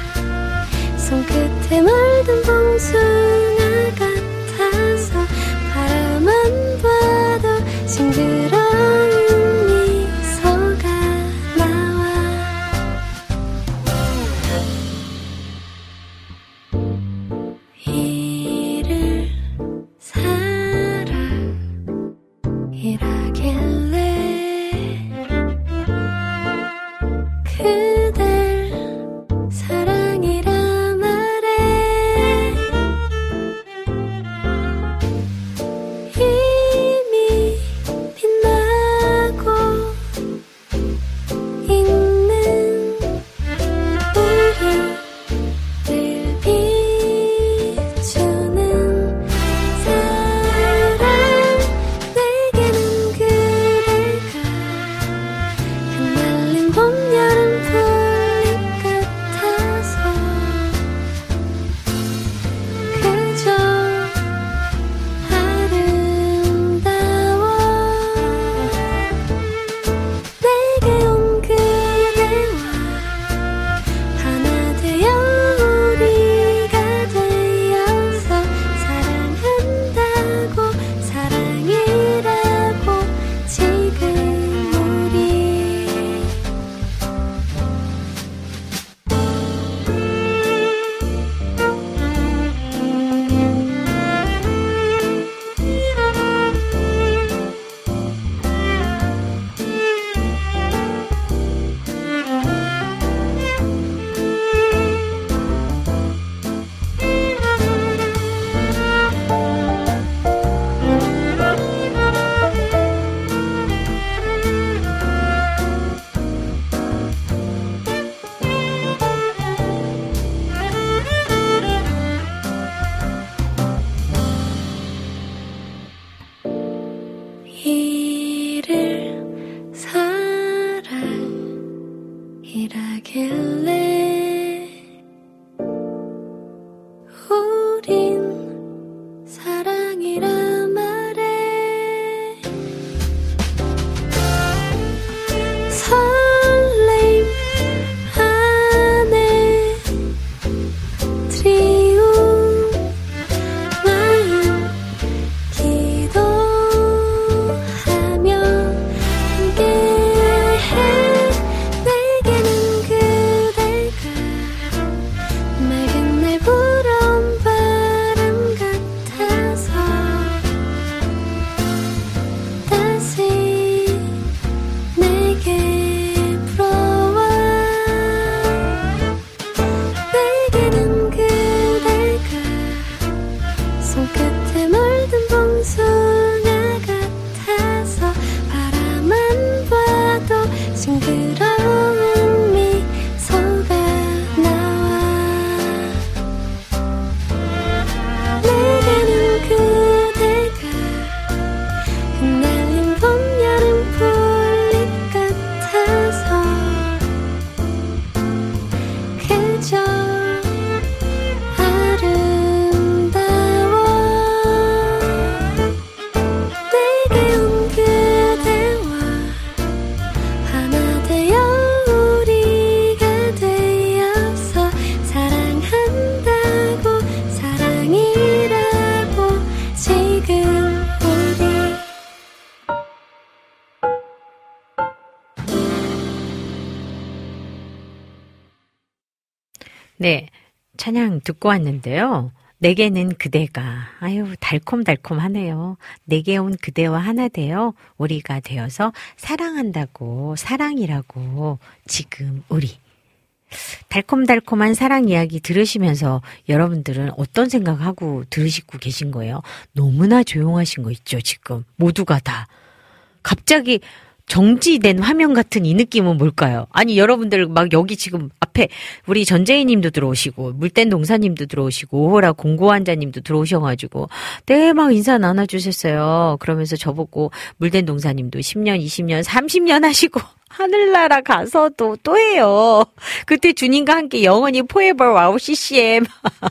손끝에 물든 봉숭아 같아서 바라만 봐도 싱그러운 미소가 나와. 이를 사랑이라길래 네, 찬양 듣고 왔는데요. 내게는 그대가 아유 달콤달콤하네요. 내게 온 그대와 하나 되어 우리가 되어서 사랑한다고 사랑이라고 지금 우리 달콤달콤한 사랑 이야기 들으시면서 여러분들은 어떤 생각하고 들으시고 계신 거예요? 너무나 조용하신 거 있죠 지금 모두가 다. 갑자기 정지된 화면 같은 이 느낌은 뭘까요? 아니 여러분들 막 여기 지금 앞에 우리 전재희님도 들어오시고 물된 동사님도 들어오시고 오호라 공고환자님도 들어오셔가지고 네 막 인사 나눠주셨어요. 그러면서 저보고 물된 동사님도 십 년, 이십 년, 삼십 년 하시고 하늘나라 가서도 또 해요. 그때 주님과 함께 영원히 forever 와우 씨씨엠.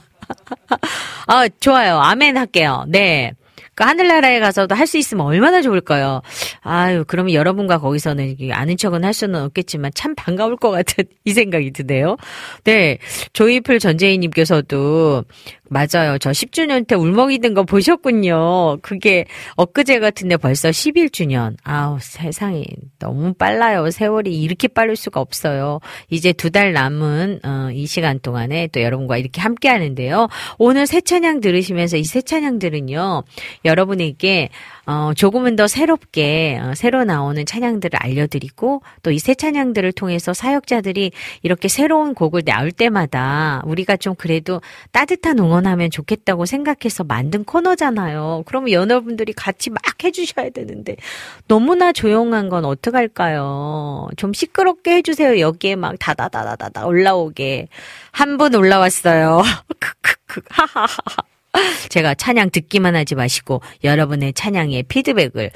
아 좋아요. 아멘 할게요. 네. 그 하늘나라에 가서도 할 수 있으면 얼마나 좋을까요? 아유, 그러면 여러분과 거기서는 아는 척은 할 수는 없겠지만 참 반가울 것 같은 이 생각이 드네요. 네, 조이풀 전재희님께서도 맞아요. 저 십 주년 때 울먹이 든 거 보셨군요. 그게 엊그제 같은데 벌써 십일 주년. 아우, 세상이 너무 빨라요. 세월이 이렇게 빠를 수가 없어요. 이제 두 달 남은 어, 이 시간 동안에 또 여러분과 이렇게 함께 하는데요. 오늘 새 찬양 들으시면서 이 새 찬양들은요. 여러분에게 어, 조금은 더 새롭게 어, 새로 나오는 찬양들을 알려드리고 또 이 새 찬양들을 통해서 사역자들이 이렇게 새로운 곡을 나올 때마다 우리가 좀 그래도 따뜻한 응원하면 좋겠다고 생각해서 만든 코너잖아요. 그러면 여러분들이 같이 막 해주셔야 되는데 너무나 조용한 건 어떡할까요? 좀 시끄럽게 해주세요. 여기에 막 다다다다다다 올라오게. 한 분 올라왔어요. 크크크 하하하. 제가 찬양 듣기만 하지 마시고 여러분의 찬양에 피드백을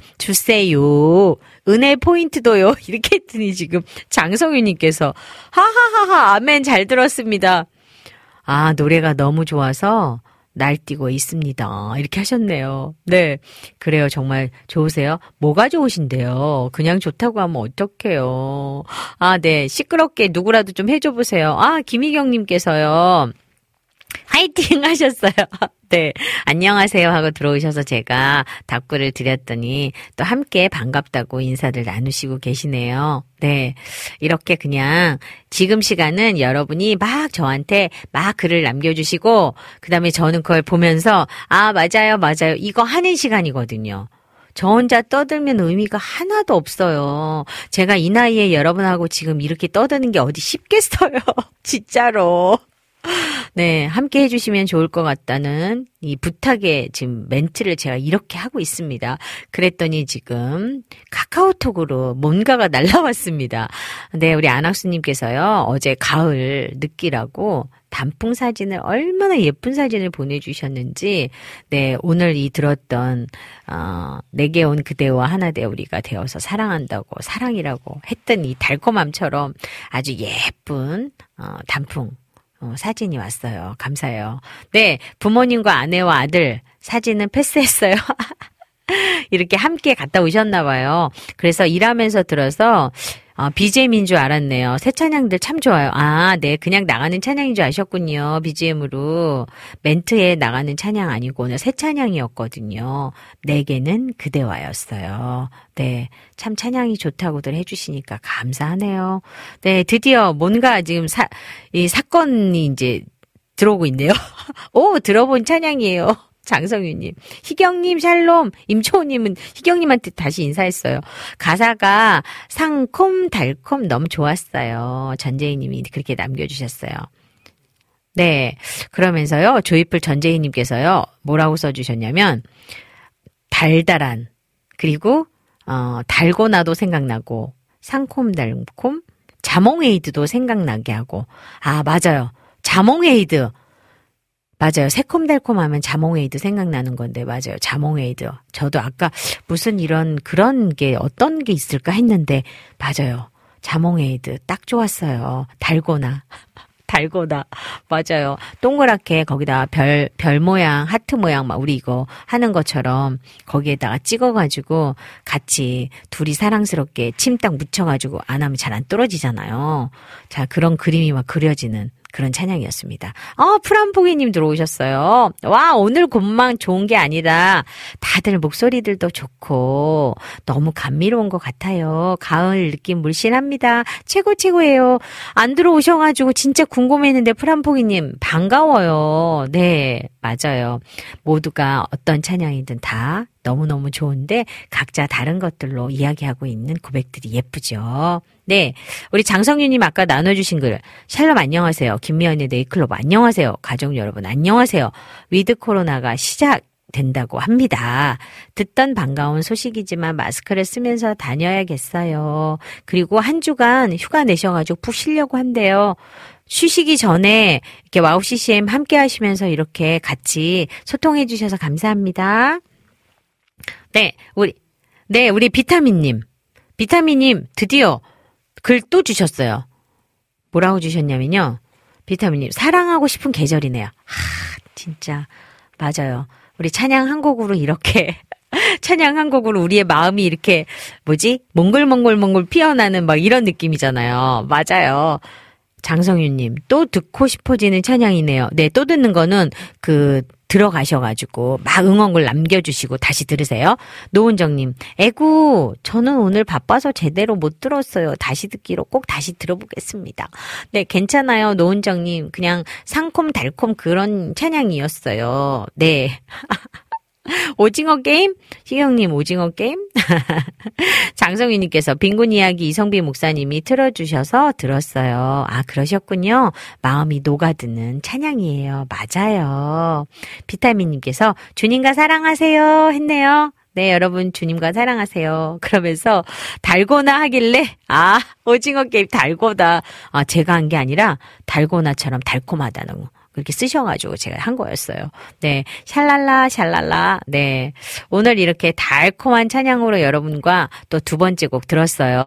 주세요. 은혜 포인트도요. 이렇게 했더니 지금 장성윤님께서 하하하하 아멘 잘 들었습니다. 아 노래가 너무 좋아서 날뛰고 있습니다. 이렇게 하셨네요. 네, 그래요. 정말 좋으세요? 뭐가 좋으신데요? 그냥 좋다고 하면 어떡해요. 아, 네. 시끄럽게 누구라도 좀 해줘 보세요. 아, 김희경님께서요. 화이팅 하셨어요. 네. 안녕하세요 하고 들어오셔서 제가 답글을 드렸더니 또 함께 반갑다고 인사를 나누시고 계시네요. 네. 이렇게 그냥 지금 시간은 여러분이 막 저한테 막 글을 남겨주시고 그 다음에 저는 그걸 보면서 아, 맞아요, 맞아요. 이거 하는 시간이거든요. 저 혼자 떠들면 의미가 하나도 없어요. 제가 이 나이에 여러분하고 지금 이렇게 떠드는 게 어디 쉽겠어요. 진짜로. 네, 함께 해주시면 좋을 것 같다는 이 부탁의 지금 멘트를 제가 이렇게 하고 있습니다. 그랬더니 지금 카카오톡으로 뭔가가 날라왔습니다. 네, 우리 안학수님께서요, 어제 가을 느끼라고 단풍 사진을 얼마나 예쁜 사진을 보내주셨는지, 네, 오늘 이 들었던, 어, 내게 온 그대와 하나 돼 우리가 되어서 사랑한다고, 사랑이라고 했던 이 달콤함처럼 아주 예쁜, 어, 단풍, 어, 사진이 왔어요. 감사해요. 네, 부모님과 아내와 아들 사진은 패스했어요. 이렇게 함께 갔다 오셨나 봐요. 그래서 일하면서 들어서 어, 비지엠인 줄 알았네요. 새 찬양들 참 좋아요. 아, 네, 그냥 나가는 찬양인 줄 아셨군요. 비지엠으로. 멘트에 나가는 찬양 아니고 오늘 새 찬양이었거든요. 내게는 그대와였어요. 네, 참 찬양이 좋다고들 해주시니까 감사하네요. 네, 드디어 뭔가 지금 사, 이 사건이 이제 들어오고 있네요. 오, 들어본 찬양이에요. 장성윤님, 희경님 샬롬, 임초우님은 희경님한테 다시 인사했어요. 가사가 상콤 달콤 너무 좋았어요. 전재희님이 그렇게 남겨주셨어요. 네, 그러면서요 조이풀 전재희님께서요 뭐라고 써주셨냐면 달달한 그리고 어, 달고나도 생각나고 상콤 달콤 자몽에이드도 생각나게 하고 아 맞아요 자몽에이드. 맞아요. 새콤달콤하면 자몽에이드 생각나는 건데 맞아요. 자몽에이드. 저도 아까 무슨 이런 그런 게 어떤 게 있을까 했는데 맞아요. 자몽에이드 딱 좋았어요. 달고나. 달고나. 맞아요. 동그랗게 거기다 별, 별 모양, 하트 모양 막 우리 이거 하는 것처럼 거기에다가 찍어가지고 같이 둘이 사랑스럽게 침 딱 묻혀가지고 안 하면 잘 안 떨어지잖아요. 자, 그런 그림이 막 그려지는 그런 찬양이었습니다. 어, 프란포기님 들어오셨어요. 와, 오늘 곡만 좋은 게 아니라 다들 목소리들도 좋고 너무 감미로운 것 같아요. 가을 느낌 물씬합니다. 최고 최고예요. 안 들어오셔가지고 진짜 궁금했는데 프란포기님 반가워요. 네, 맞아요. 모두가 어떤 찬양이든 다 너무너무 좋은데 각자 다른 것들로 이야기하고 있는 고백들이 예쁘죠. 네, 우리 장성윤님 아까 나눠주신 글 샬롬 안녕하세요. 김미연의 네이클로버 안녕하세요. 가족 여러분 안녕하세요. 위드 코로나가 시작된다고 합니다. 듣던 반가운 소식이지만 마스크를 쓰면서 다녀야겠어요. 그리고 한 주간 휴가 내셔가지고 푹 쉬려고 한대요. 쉬시기 전에 이렇게 와우 씨씨엠 함께 하시면서 이렇게 같이 소통해 주셔서 감사합니다. 네, 우리, 네, 우리 비타민님. 비타민님, 드디어 글 또 주셨어요. 뭐라고 주셨냐면요. 비타민님, 사랑하고 싶은 계절이네요. 하, 진짜. 맞아요. 우리 찬양 한 곡으로 이렇게, 찬양 한 곡으로 우리의 마음이 이렇게, 뭐지? 몽글몽글몽글 피어나는 막 이런 느낌이잖아요. 맞아요. 장성윤님, 또 듣고 싶어지는 찬양이네요. 네, 또 듣는 거는 그, 들어가셔가지고 막 응원글 남겨주시고 다시 들으세요. 노은정님, 에구 저는 오늘 바빠서 제대로 못 들었어요. 다시 듣기로 꼭 다시 들어보겠습니다. 네, 괜찮아요. 노은정님, 그냥 상콤달콤 그런 찬양이었어요. 네. 오징어 게임? 희경님 오징어 게임? 장성희님께서 빈곤 이야기 이성비 목사님이 틀어주셔서 들었어요. 아, 그러셨군요. 마음이 녹아드는 찬양이에요. 맞아요. 비타민님께서 주님과 사랑하세요 했네요. 네, 여러분 주님과 사랑하세요. 그러면서 달고나 하길래 아, 오징어 게임 달고나. 아, 제가 한 게 아니라 달고나처럼 달콤하다는 거. 그렇게 쓰셔가지고 제가 한 거였어요. 네. 샬랄라, 샬랄라. 네. 오늘 이렇게 달콤한 찬양으로 여러분과 또 두 번째 곡 들었어요.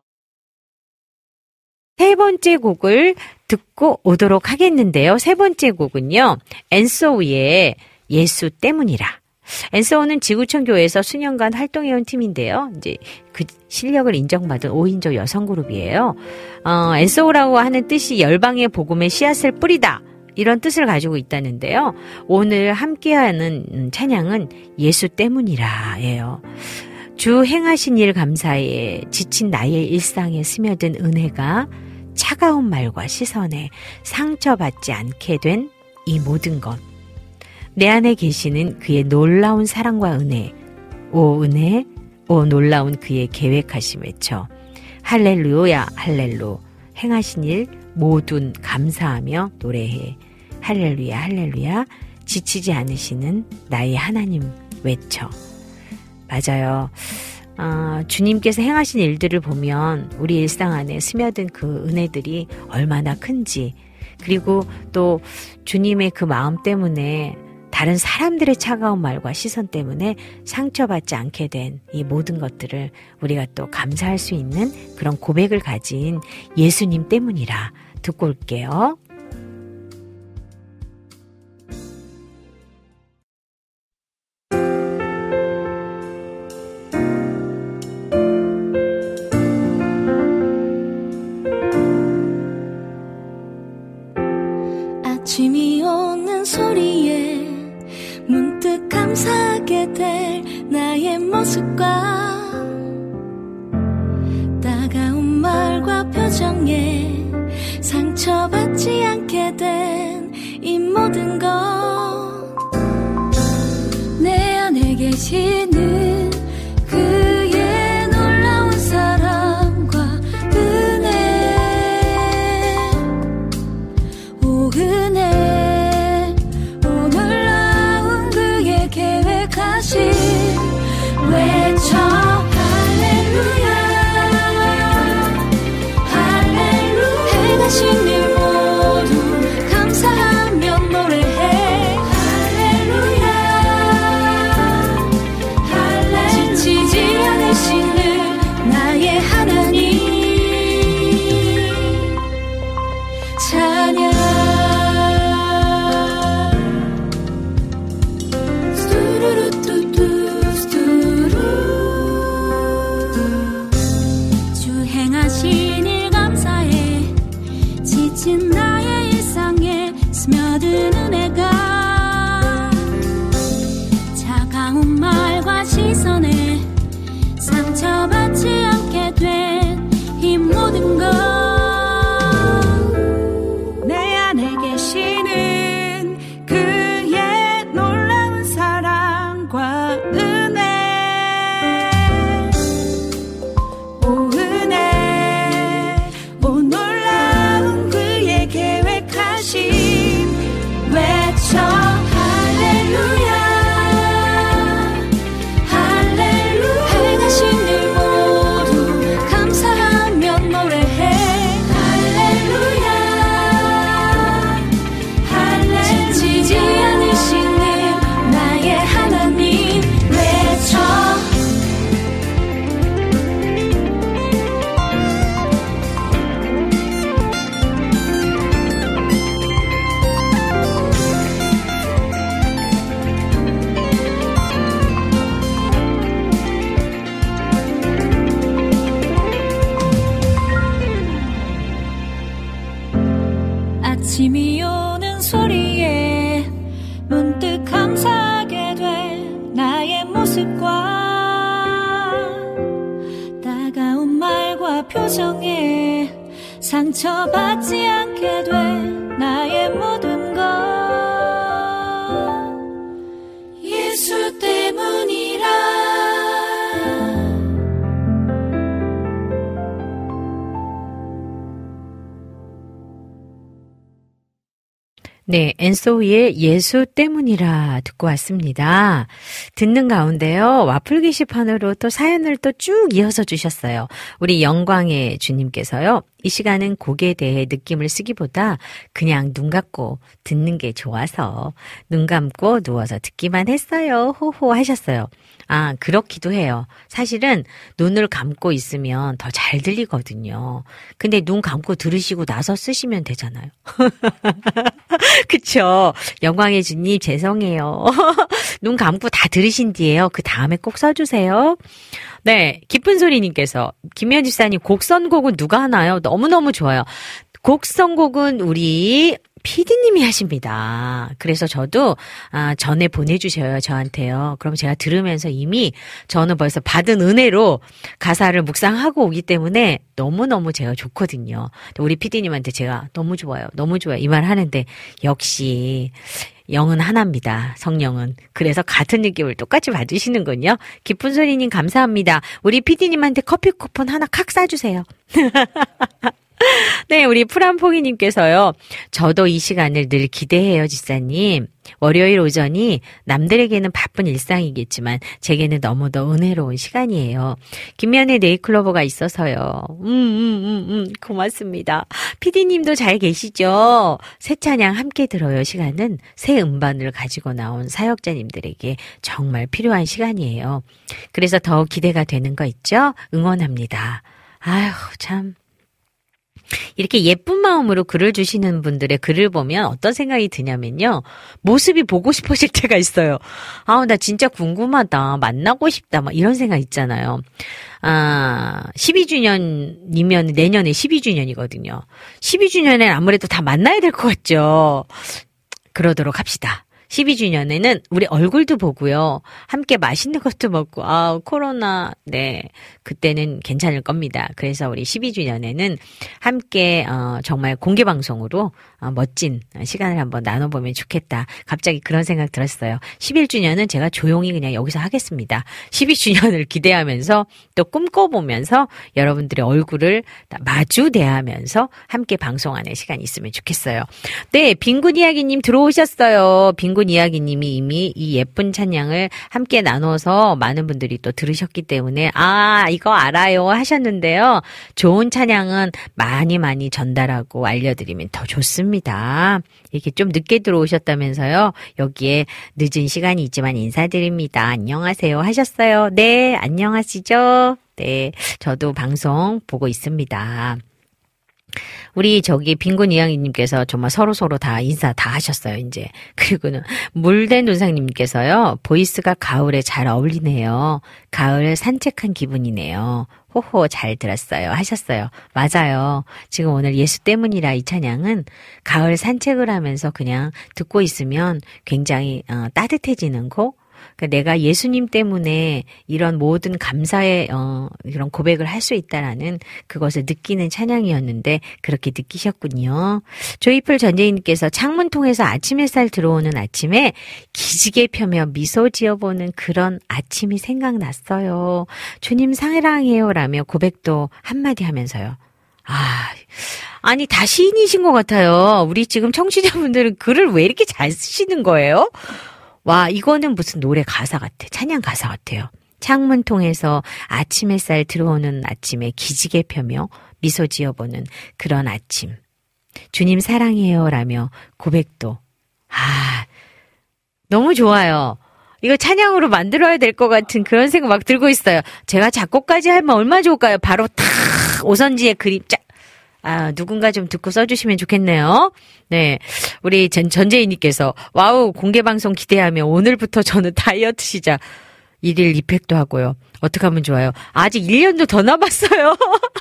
세 번째 곡을 듣고 오도록 하겠는데요. 세 번째 곡은요. 엔소우의 예수 때문이라. 엔소우는 지구촌 교회에서 수년간 활동해온 팀인데요. 이제 그 실력을 인정받은 오 인조 여성 그룹이에요. 어, 엔소우라고 하는 뜻이 열방의 복음의 씨앗을 뿌리다. 이런 뜻을 가지고 있다는데요. 오늘 함께하는 찬양은 예수 때문이라예요. 주 행하신 일 감사에 지친 나의 일상에 스며든 은혜가 차가운 말과 시선에 상처받지 않게 된 이 모든 것. 내 안에 계시는 그의 놀라운 사랑과 은혜. 오 은혜, 오 놀라운 그의 계획하심 외쳐. 할렐루야, 할렐루. 행하신 일 모든 감사하며 노래해. 할렐루야, 할렐루야. 지치지 않으시는 나의 하나님 외쳐. 맞아요. 어, 주님께서 행하신 일들을 보면 우리 일상 안에 스며든 그 은혜들이 얼마나 큰지, 그리고 또 주님의 그 마음 때문에 다른 사람들의 차가운 말과 시선 때문에 상처받지 않게 된 이 모든 것들을 우리가 또 감사할 수 있는 그런 고백을 가진 예수님 때문이라 듣고 올게요. 아침이 오는 소리에 문득 감사하게 될 나의 모습과 따가운 말과 표정에 상처받지 않게 된 이 모든 것, 내 안에 계시는 그의 놀라운 사랑과 은혜, 오 은혜, 오 놀라운 그의 계획하심 외쳐. 할렐루야, 할렐루야. 행하신 일 모두 감사 상처받지 않게 돼 나의 모든 것 예수 때문이라. 네, 엔소이의 예수 때문이라 듣고 왔습니다. 듣는 가운데요, 와플 게시판으로 또 사연을 또 쭉 이어서 주셨어요. 우리 영광의 주님께서요, 이 시간은 곡에 대해 느낌을 쓰기보다 그냥 눈 감고 듣는 게 좋아서 눈 감고 누워서 듣기만 했어요. 호호 하셨어요. 아, 그렇기도 해요. 사실은 눈을 감고 있으면 더 잘 들리거든요. 근데 눈 감고 들으시고 나서 쓰시면 되잖아요. 그쵸? 영광의 주님 죄송해요. 눈 감고 다 들으신 뒤에요. 그 다음에 꼭 써주세요. 네, 기쁜 소리님께서 김현 집사님 곡 선곡은 누가 하나요? 너무너무 좋아요. 곡 선곡은 우리 피디님이 하십니다. 그래서 저도 아, 전에 보내주셔요. 저한테요. 그럼 제가 들으면서 이미 저는 벌써 받은 은혜로 가사를 묵상하고 오기 때문에 너무너무 제가 좋거든요. 우리 피디님한테 제가 너무 좋아요. 너무 좋아요. 이 말 하는데 역시 영은 하나입니다. 성령은. 그래서 같은 느낌을 똑같이 받으시는군요. 기쁜 소리님 감사합니다. 우리 피디님한테 커피 쿠폰 하나 칵 싸주세요. 네, 우리 푸란퐁이님께서요. 저도 이 시간을 늘 기대해요, 집사님. 월요일 오전이 남들에게는 바쁜 일상이겠지만 제게는 너무도 은혜로운 시간이에요. 김연의 네이클로버가 있어서요. 음, 음, 음, 음, 고맙습니다. 피디님도 잘 계시죠? 새 찬양 함께 들어요 시간은 새 음반을 가지고 나온 사역자님들에게 정말 필요한 시간이에요. 그래서 더 기대가 되는 거 있죠? 응원합니다. 아휴, 참. 이렇게 예쁜 마음으로 글을 주시는 분들의 글을 보면 어떤 생각이 드냐면요. 모습이 보고 싶어질 때가 있어요. 아, 나 진짜 궁금하다. 만나고 싶다. 막 이런 생각 있잖아요. 아, 십이 주년이면 내년에 십이 주년이거든요. 십이 주년에 아무래도 다 만나야 될 것 같죠. 그러도록 합시다. 십이 주년에는 우리 얼굴도 보고요. 함께 맛있는 것도 먹고, 아, 코로나, 네. 그때는 괜찮을 겁니다. 그래서 우리 십이 주년에는 함께, 어, 정말 공개방송으로, 어, 멋진 시간을 한번 나눠보면 좋겠다. 갑자기 그런 생각 들었어요. 십일 주년은 제가 조용히 그냥 여기서 하겠습니다. 십이 주년을 기대하면서 또 꿈꿔보면서 여러분들의 얼굴을 마주 대하면서 함께 방송하는 시간이 있으면 좋겠어요. 네, 빈군 이야기님 들어오셨어요. 빈군 이야기님이 이미 이 예쁜 찬양을 함께 나눠서 많은 분들이 또 들으셨기 때문에 아 이거 알아요 하셨는데요. 좋은 찬양은 많이 많이 전달하고 알려드리면 더 좋습니다. 이렇게 좀 늦게 들어오셨다면서요. 여기에 늦은 시간이 있지만 인사드립니다. 안녕하세요 하셨어요. 네, 안녕하시죠? 네, 저도 방송 보고 있습니다. 우리 저기 빈군 이양이님께서 정말 서로서로 다 인사 다 하셨어요, 이제. 그리고는 물된 눈상님께서요, 보이스가 가을에 잘 어울리네요. 가을 산책한 기분이네요. 호호, 잘 들었어요. 하셨어요. 맞아요. 지금 오늘 예수 때문이라 이 찬양은 가을 산책을 하면서 그냥 듣고 있으면 굉장히 어, 따뜻해지는 곡, 그러니까 내가 예수님 때문에 이런 모든 감사의 어, 이런 고백을 할 수 있다라는 그것을 느끼는 찬양이었는데 그렇게 느끼셨군요. 조이풀 전재인님께서 창문 통해서 아침 햇살 들어오는 아침에 기지개 펴며 미소 지어보는 그런 아침이 생각났어요. 주님 사랑해요 라며 고백도 한마디 하면서요. 아, 아니 다 시인이신 것 같아요. 우리 지금 청취자분들은 글을 왜 이렇게 잘 쓰시는 거예요? 와, 이거는 무슨 노래 가사 같아. 찬양 가사 같아요. 창문 통해서 아침 햇살 들어오는 아침에 기지개 펴며 미소 지어보는 그런 아침. 주님 사랑해요 라며 고백도. 아, 너무 좋아요. 이거 찬양으로 만들어야 될 것 같은 그런 생각 막 들고 있어요. 제가 작곡까지 하면 얼마나 좋을까요? 바로 탁 오선지의 그림 쫙. 아, 누군가 좀 듣고 써주시면 좋겠네요. 네. 우리 전, 전재희님께서, 와우, 공개방송 기대하며 오늘부터 저는 다이어트 시작. 일일 이팩도 하고요. 어떻게 하면 좋아요? 아직 일 년도 더 남았어요.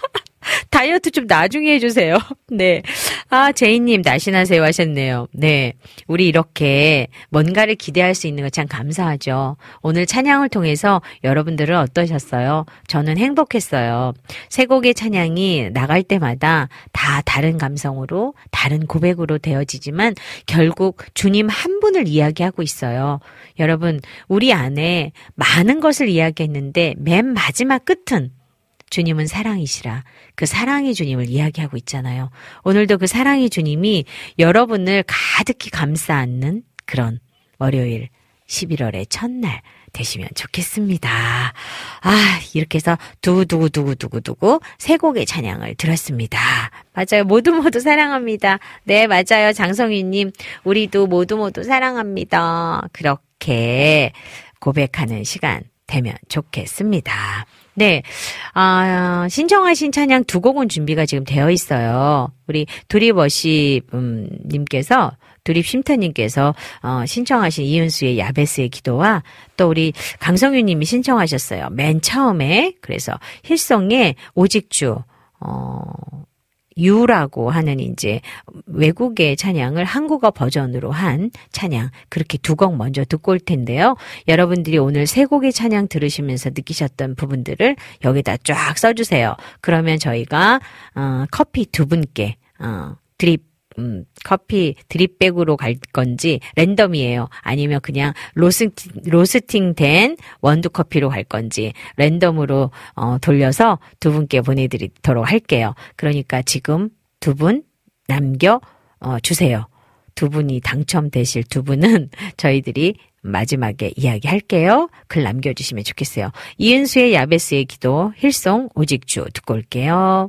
다이어트 좀 나중에 해주세요. 네. 아, 제이님, 날씬하세요 하셨네요. 네. 우리 이렇게 뭔가를 기대할 수 있는 거 참 감사하죠. 오늘 찬양을 통해서 여러분들은 어떠셨어요? 저는 행복했어요. 세 곡의 찬양이 나갈 때마다 다 다른 감성으로, 다른 고백으로 되어지지만 결국 주님 한 분을 이야기하고 있어요. 여러분, 우리 안에 많은 것을 이야기했는데 맨 마지막 끝은 주님은 사랑이시라. 그 사랑의 주님을 이야기하고 있잖아요. 오늘도 그 사랑의 주님이 여러분을 가득히 감싸 안는 그런 월요일 십일월의 첫날 되시면 좋겠습니다. 아, 이렇게 해서 두구두구두구두구두구 세 곡의 찬양을 들었습니다. 맞아요. 모두 모두 사랑합니다. 네, 맞아요. 장성희님, 우리도 모두 모두 사랑합니다. 그렇게 고백하는 시간 되면 좋겠습니다. 네, 아, 신청하신 찬양 두 곡은 준비가 지금 되어 있어요. 우리 드립워십 음, 님께서 드립 쉼터님께서 어, 신청하신 이은수의 야베스의 기도와 또 우리 강성유 님이 신청하셨어요. 맨 처음에. 그래서 힐송의 오직주 어, 유라고 하는 이제 외국의 찬양을 한국어 버전으로 한 찬양, 그렇게 두 곡 먼저 듣고 올 텐데요. 여러분들이 오늘 세 곡의 찬양 들으시면서 느끼셨던 부분들을 여기다 쫙 써주세요. 그러면 저희가 어, 커피 두 분께 어, 드립 음, 커피 드립백으로 갈 건지 랜덤이에요. 아니면 그냥 로스팅, 로스팅 된 원두 커피로 갈 건지 랜덤으로 어, 돌려서 두 분께 보내드리도록 할게요. 그러니까 지금 두 분 남겨 어, 주세요. 두 분이 당첨되실 두 분은 저희들이 마지막에 이야기할게요. 글 남겨주시면 좋겠어요. 이은수의 야베스의 기도, 힐송 오직주 듣고 올게요.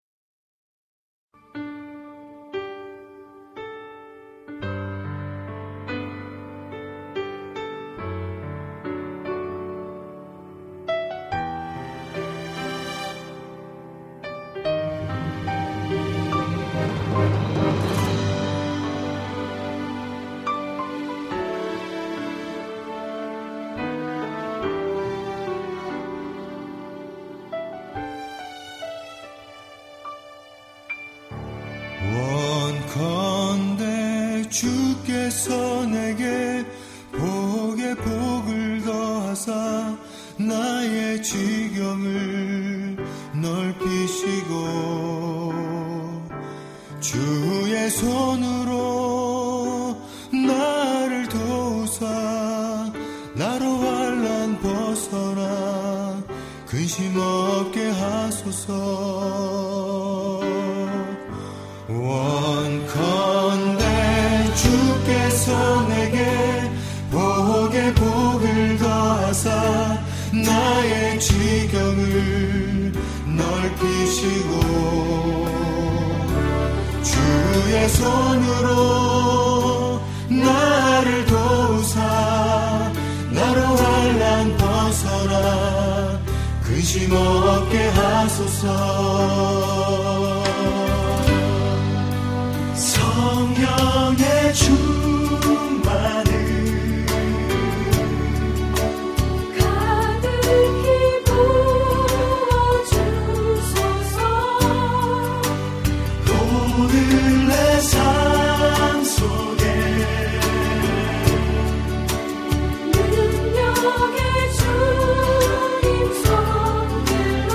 원컨대 주께서 내게 복에 복을 더하사 나의 지경을 넓히시고 주의 손으로 나를 도우사 나로 환난 벗어나 근심 없게 하소서. 원컨대 주께서 내게 복에 복을 더하사 나의 지경을 넓히시고 주의 손으로 나를 도우사 나로 환난 벗어나 근심 없게 하소서. 성령의 충만을 가득히 부어주소서. 오늘 내 삶 속에 능력의 주님 손길로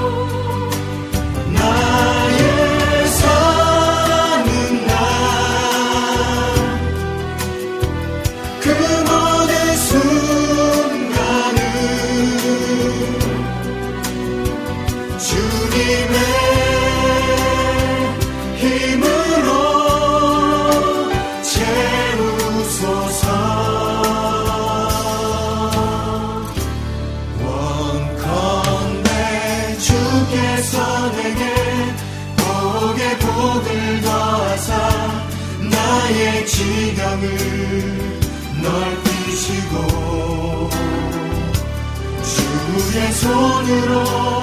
나의 나의 지경을 넓히시고 주의 손으로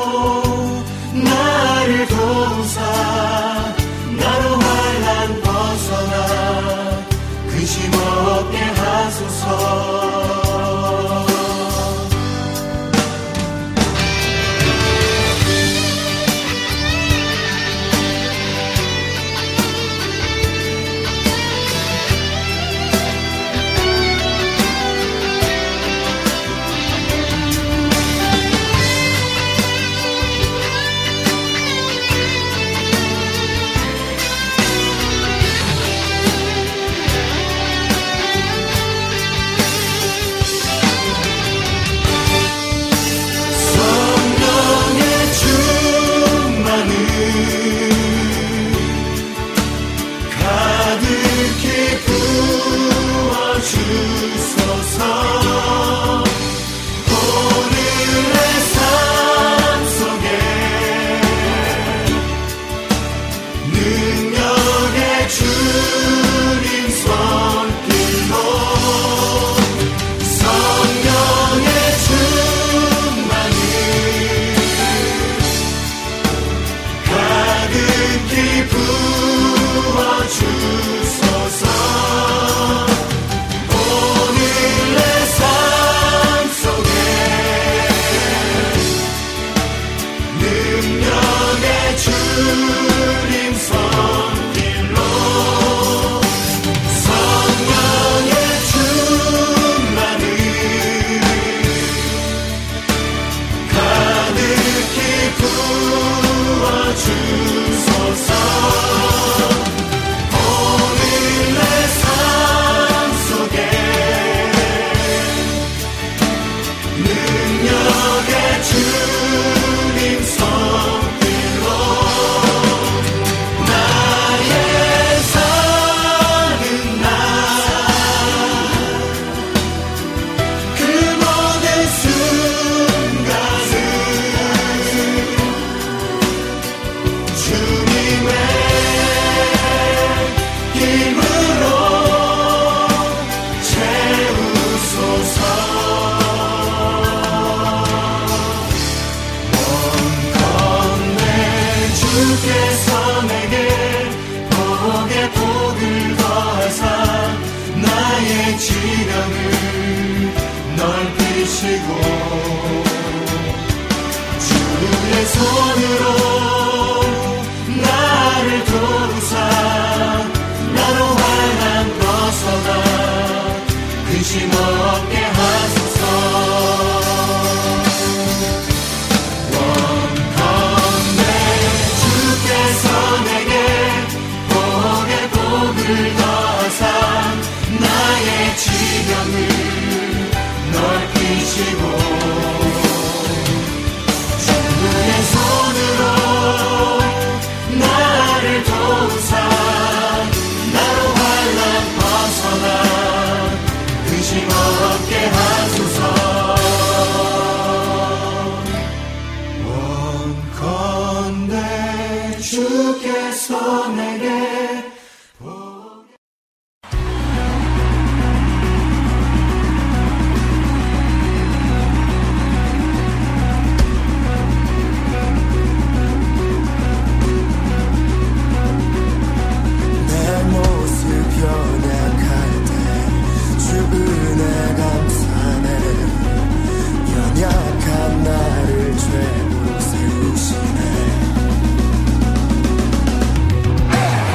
나를 도우사 나로 환난 벗어나 근심 없게 하소서. 나의 지령을 넓히시고 주의 손으로 나를 도우사 나로 환난 벗어나 근심 없게 하소서. 원컨대 주께서 내게 복의 복을 더하사 나의 지경을 넓히시고 주의 손으로 나를 도우사 나로 환난 벗어나 근심 없게 하소서. 원컨대 주께서 내게 나를 죄로 세우시네.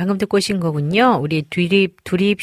방금 듣고 오신 거군요. 우리 두립, 두립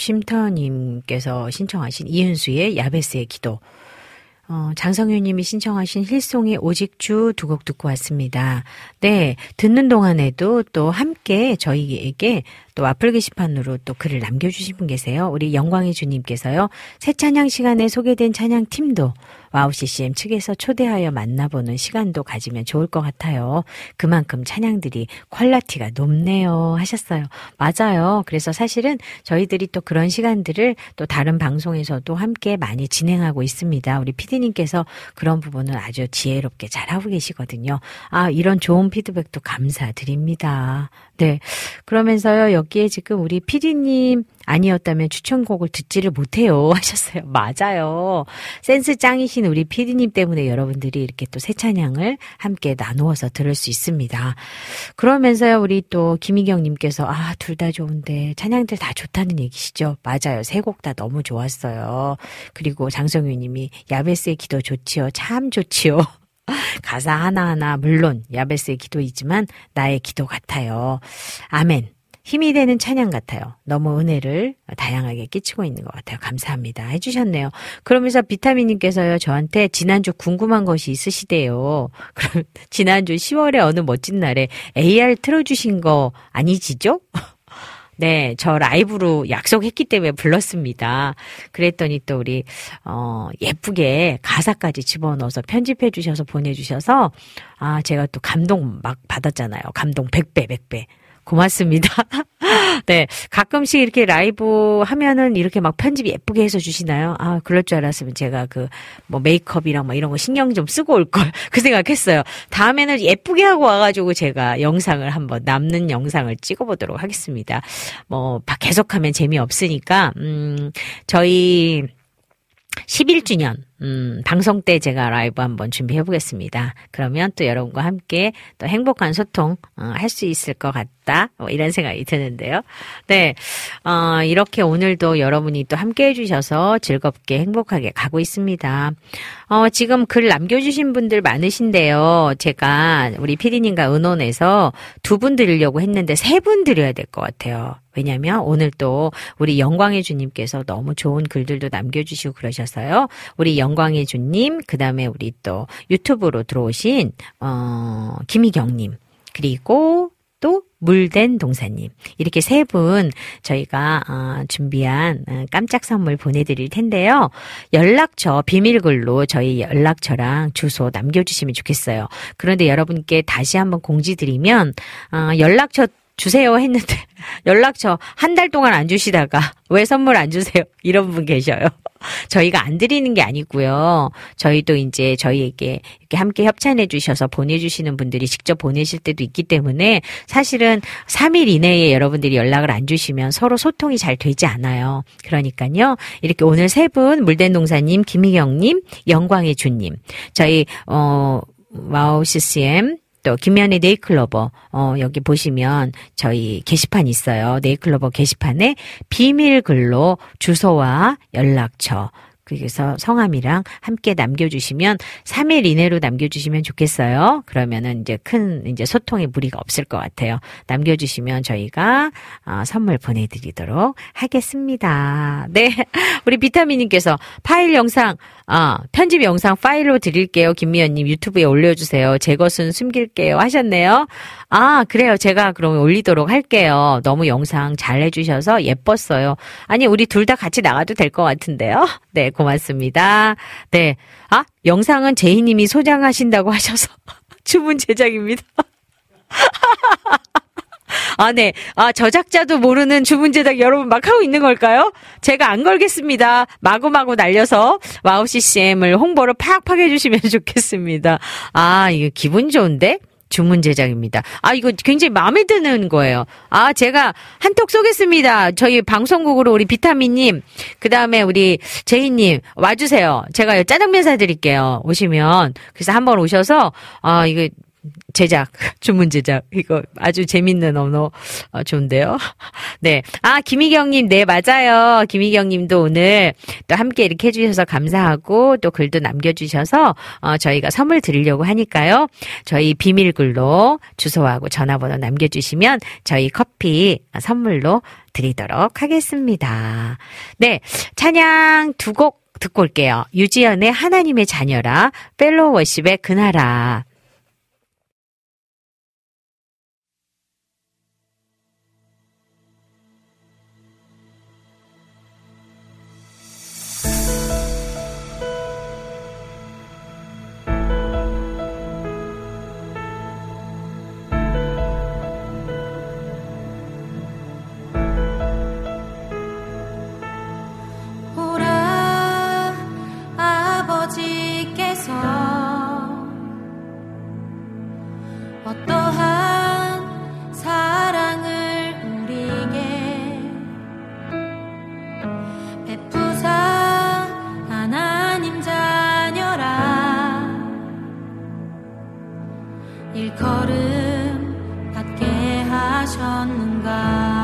쉼터님께서 신청하신 이은수의 야베스의 기도. 어, 장성윤님이 신청하신 힐송의 오직 주 두 곡 듣고 왔습니다. 네, 듣는 동안에도 또 함께 저희에게 또 와플 게시판으로 또 글을 남겨주신 분 계세요. 우리 영광의 주님께서요. 새 찬양 시간에 소개된 찬양 팀도 와우 씨씨엠 측에서 초대하여 만나보는 시간도 가지면 좋을 것 같아요. 그만큼 찬양들이 퀄리티가 높네요 하셨어요. 맞아요. 그래서 사실은 저희들이 또 그런 시간들을 또 다른 방송에서도 함께 많이 진행하고 있습니다. 우리 피디님께서 그런 부분은 아주 지혜롭게 잘하고 계시거든요. 아, 이런 좋은 피드백도 감사드립니다. 네. 그러면서요, 여기에 지금 우리 피디님 아니었다면 추천곡을 듣지를 못해요 하셨어요. 맞아요. 센스 짱이신 우리 피디님 때문에 여러분들이 이렇게 또 새 찬양을 함께 나누어서 들을 수 있습니다. 그러면서요, 우리 또 김희경님께서 아, 둘 다 좋은데 찬양들 다 좋다는 얘기시죠? 맞아요. 세 곡 다 너무 좋았어요. 그리고 장성윤님이 야베스의 기도 좋지요. 참 좋지요. 가사 하나하나 물론 야베스의 기도이지만 나의 기도 같아요. 아멘. 힘이 되는 찬양 같아요. 너무 은혜를 다양하게 끼치고 있는 것 같아요. 감사합니다. 해주셨네요. 그러면서 비타민님께서요, 저한테 지난주 궁금한 것이 있으시대요. 그럼 지난주 시월에 어느 멋진 날에 에이알 틀어주신 거 아니지죠? 네, 저 라이브로 약속했기 때문에 불렀습니다. 그랬더니 또 우리 어 예쁘게 가사까지 집어넣어서 편집해 주셔서 보내주셔서 아, 제가 또 감동 막 받았잖아요. 감동 백 배, 백 배. 고맙습니다. 네. 가끔씩 이렇게 라이브 하면은 이렇게 막 편집 예쁘게 해서 주시나요? 아, 그럴 줄 알았으면 제가 그 뭐 메이크업이랑 뭐 이런 거 신경 좀 쓰고 올 걸. 그 생각했어요. 다음에는 예쁘게 하고 와가지고 제가 영상을 한번 남는 영상을 찍어보도록 하겠습니다. 뭐, 계속하면 재미없으니까, 음, 저희 십일 주년, 음, 방송 때 제가 라이브 한번 준비해 보겠습니다. 그러면 또 여러분과 함께 또 행복한 소통, 어, 할 수 있을 것 같다. 뭐 이런 생각이 드는데요. 네. 어, 이렇게 오늘도 여러분이 또 함께 해주셔서 즐겁게 행복하게 가고 있습니다. 어, 지금 글 남겨주신 분들 많으신데요. 제가 우리 피디님과 의논해서 두 분 드리려고 했는데 세 분 드려야 될 것 같아요. 왜냐면 오늘 또 우리 영광의 주님께서 너무 좋은 글들도 남겨주시고 그러셔서요. 우리 영광의 주님, 그 다음에 우리 또 유튜브로 들어오신 어, 김희경님, 그리고 또 물된 동사님, 이렇게 세 분 저희가 어, 준비한 어, 깜짝 선물 보내드릴 텐데요. 연락처 비밀글로 저희 연락처랑 주소 남겨주시면 좋겠어요. 그런데 여러분께 다시 한번 공지드리면 어, 연락처 주세요 했는데 연락처 한 달 동안 안 주시다가 왜 선물 안 주세요? 이런 분 계셔요. 저희가 안 드리는 게 아니고요. 저희도 이제 저희에게 이렇게 함께 협찬해 주셔서 보내주시는 분들이 직접 보내실 때도 있기 때문에 사실은 삼 일 이내에 여러분들이 연락을 안 주시면 서로 소통이 잘 되지 않아요. 그러니까요. 이렇게 오늘 세 분 물된 동사님, 김희경님, 영광의 주님, 저희 어 와우 씨씨엠 또 김연의 네이클로버 어 여기 보시면 저희 게시판 있어요. 네이클로버 게시판에 비밀글로 주소와 연락처, 그래서 성함이랑 함께 남겨주시면 삼 일 이내로 남겨주시면 좋겠어요. 그러면은 이제 큰 이제 소통에 무리가 없을 것 같아요. 남겨주시면 저희가 어, 선물 보내드리도록 하겠습니다. 네, 우리 비타민님께서 파일 영상, 아, 편집 영상 파일로 드릴게요. 김미연님 유튜브에 올려주세요. 제 것은 숨길게요 하셨네요. 아, 그래요. 제가 그럼 올리도록 할게요. 너무 영상 잘 해주셔서 예뻤어요. 아니, 우리 둘 다 같이 나가도 될 것 같은데요. 네, 고맙습니다. 네. 아, 영상은 제이님이 소장하신다고 하셔서 주문 제작입니다. 아, 네. 아, 저작자도 모르는 주문 제작 여러분 막 하고 있는 걸까요? 제가 안 걸겠습니다. 마구마구 날려서 와우 씨씨엠을 홍보를 팍팍 해주시면 좋겠습니다. 아, 이거 기분 좋은데? 주문 제작입니다. 아, 이거 굉장히 마음에 드는 거예요. 아, 제가 한턱 쏘겠습니다. 저희 방송국으로 우리 비타민님, 그 다음에 우리 제이님 와주세요. 제가 짜장면 사드릴게요. 오시면. 그래서 한번 오셔서, 아, 이거 제작, 주문 제작. 이거 아주 재밌는 언어, 어, 좋은데요. 네. 아, 김희경님, 네, 맞아요. 김희경님도 오늘 또 함께 이렇게 해주셔서 감사하고 또 글도 남겨주셔서, 어, 저희가 선물 드리려고 하니까요. 저희 비밀글로 주소하고 전화번호 남겨주시면 저희 커피 선물로 드리도록 하겠습니다. 네. 찬양 두 곡 듣고 올게요. 유지연의 하나님의 자녀라, 펠로우 워십의 그나라. 어떠한 사랑을 우리에게 베푸사 하나님 자녀라 일컬음 받게 하셨는가.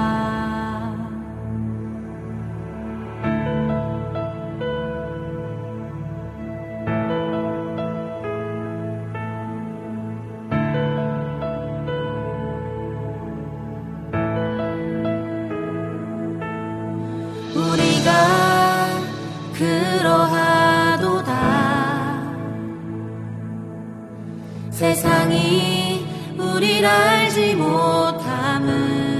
그러하도다. 세상이 우리를 알지 못함은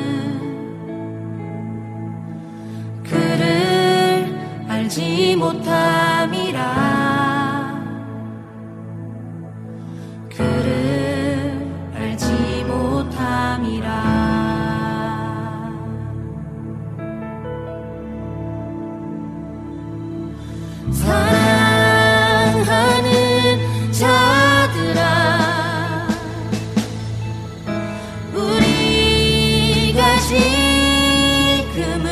그를 알지 못함이라. 그를 알지 못함이라. 사랑하는 자들아, 우리가 지금은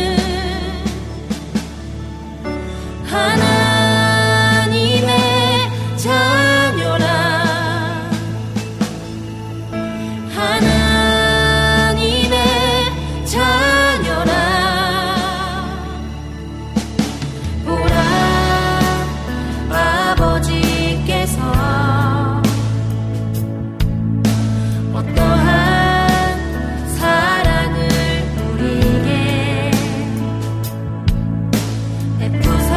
하나님의 자녀라. 하나님의 자녀라. 아버지께서 어떠한 사랑을 우리에게 베푸사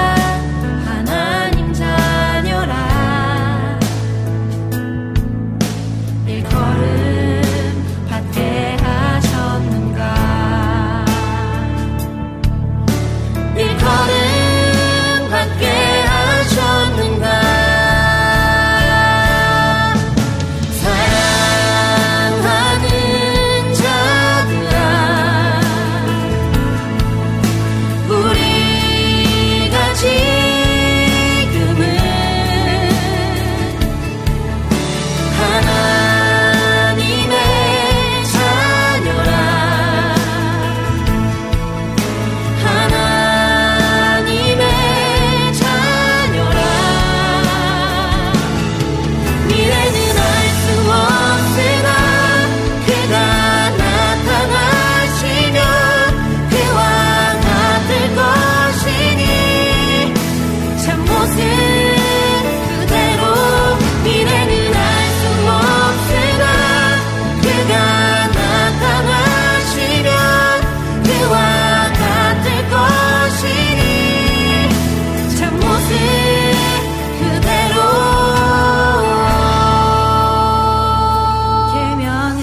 하나님 자녀라 일컬음 받게 하셨는가. 일컬음 받게 하셨는가. 사랑하는 자들아, 우리가 지금은 하나님의 자녀라. 하나님의 자녀라. 미래는 알 수 없으나 그가 나타나시면 그와 같을 것이니 참모습 그대로. 미래는 알 수 없으나 그가 나타나시면 그와 같을 것이니 참모습 그대로. 계명은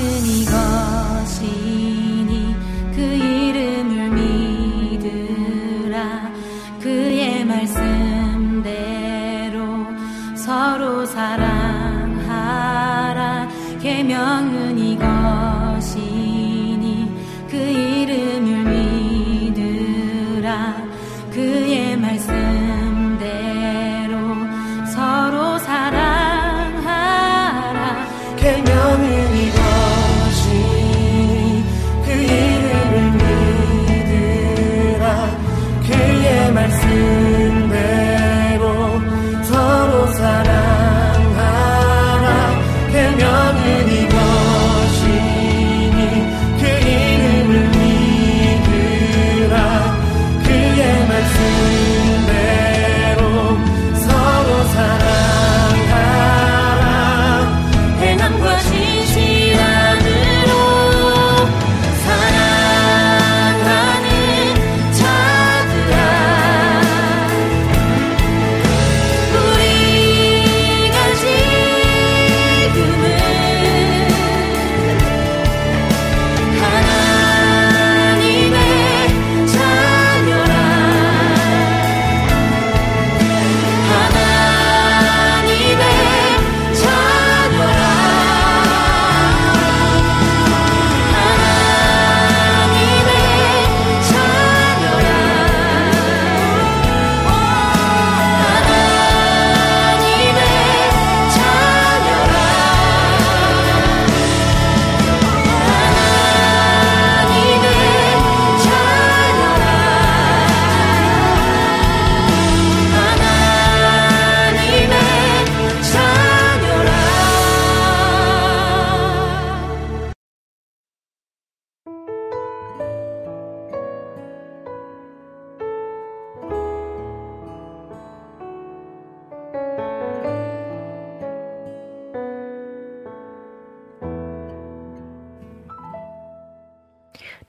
이것이니 그 이름을 믿으라. 그의 말씀대로 서로 사랑하라. 계명은 이것이니 그 이름을 믿으라. 그의 말씀대로 서로 사랑하라. 계명은 이것이니 그 이름을 믿으라. 그의 말씀대로 서로 사랑하라. 계명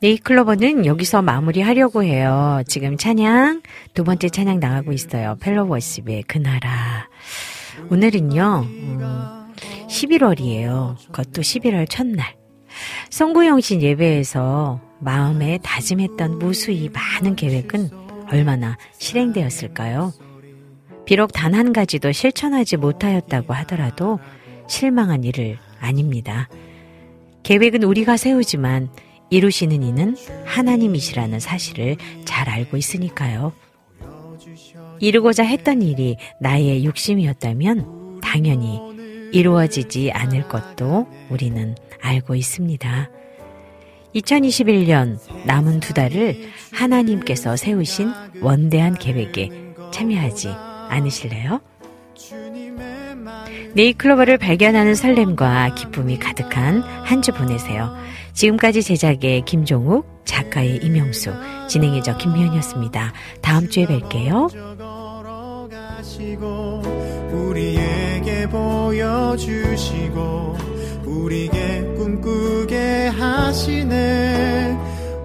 네이클로버는 여기서 마무리하려고 해요. 지금 찬양, 두 번째 찬양 나가고 있어요. 펠로워십의 그 나라. 오늘은요, 음, 십일월이에요. 그것도 십일월 첫날. 송구영신 예배에서 마음에 다짐했던 무수히 많은 계획은 얼마나 실행되었을까요? 비록 단 한 가지도 실천하지 못하였다고 하더라도 실망한 일을 아닙니다. 계획은 우리가 세우지만 이루시는 이는 하나님이시라는 사실을 잘 알고 있으니까요. 이루고자 했던 일이 나의 욕심이었다면 당연히 이루어지지 않을 것도 우리는 알고 있습니다. 이천이십일 년 남은 두 달을 하나님께서 세우신 원대한 계획에 참여하지 않으실래요? 네이클로버를 발견하는 설렘과 기쁨이 가득한 한 주 보내세요. 지금까지 제작의 김종욱, 작가의 임영수, 진행의 저 김미연이었습니다. 다음 주에 뵐게요. 우리에게 보여주시고 우리에게 꿈꾸게 하시네.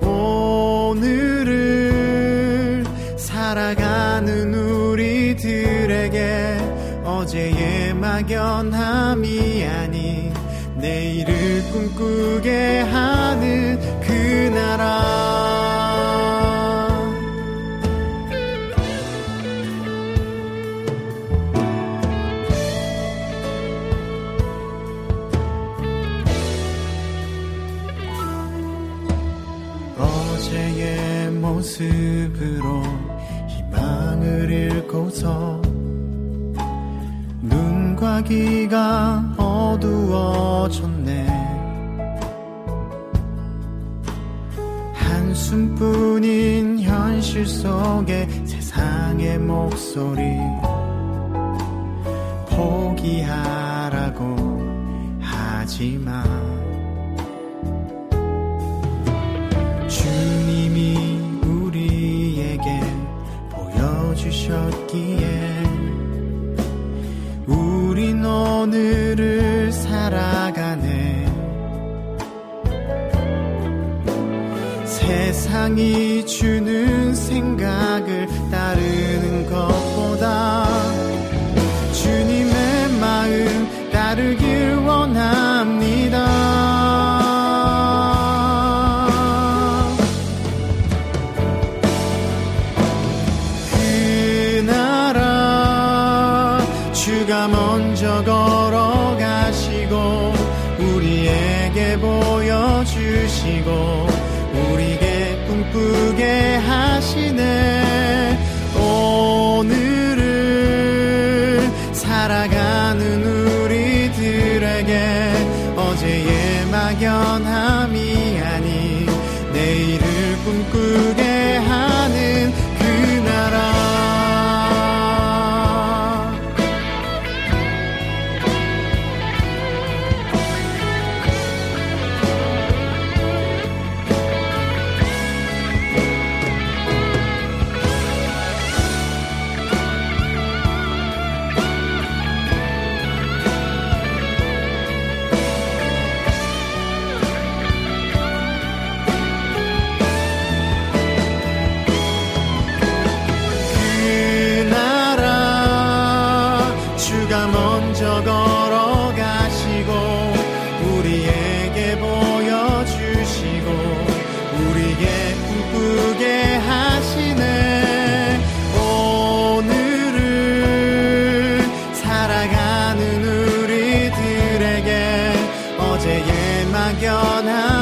오늘을 살아가는 우리들에게 어제의 막연함이 아닌 내일을 꿈꾸게 하는 그 나라. 어제의 모습으로 희망을 잃고서 눈과 귀가 어두워졌네. 한숨뿐인 현실 속에 세상의 목소리 포기하라고 하지마. 주님이 우리에게 보여주셨기에 우린 오늘을 살아가네. 세상이 주는 생각을 따르는 것보다 주님의 마음 따르길 원합니다. 그 나라 주가 먼저 걸어가시고 우리에게 보여주시고 우리에게 꿈꾸게 하시네. 오늘을 살아가는 우리들에게 어제의 막연함이 아닌 내일을 꿈꾸게 하는 그 나라. 막연한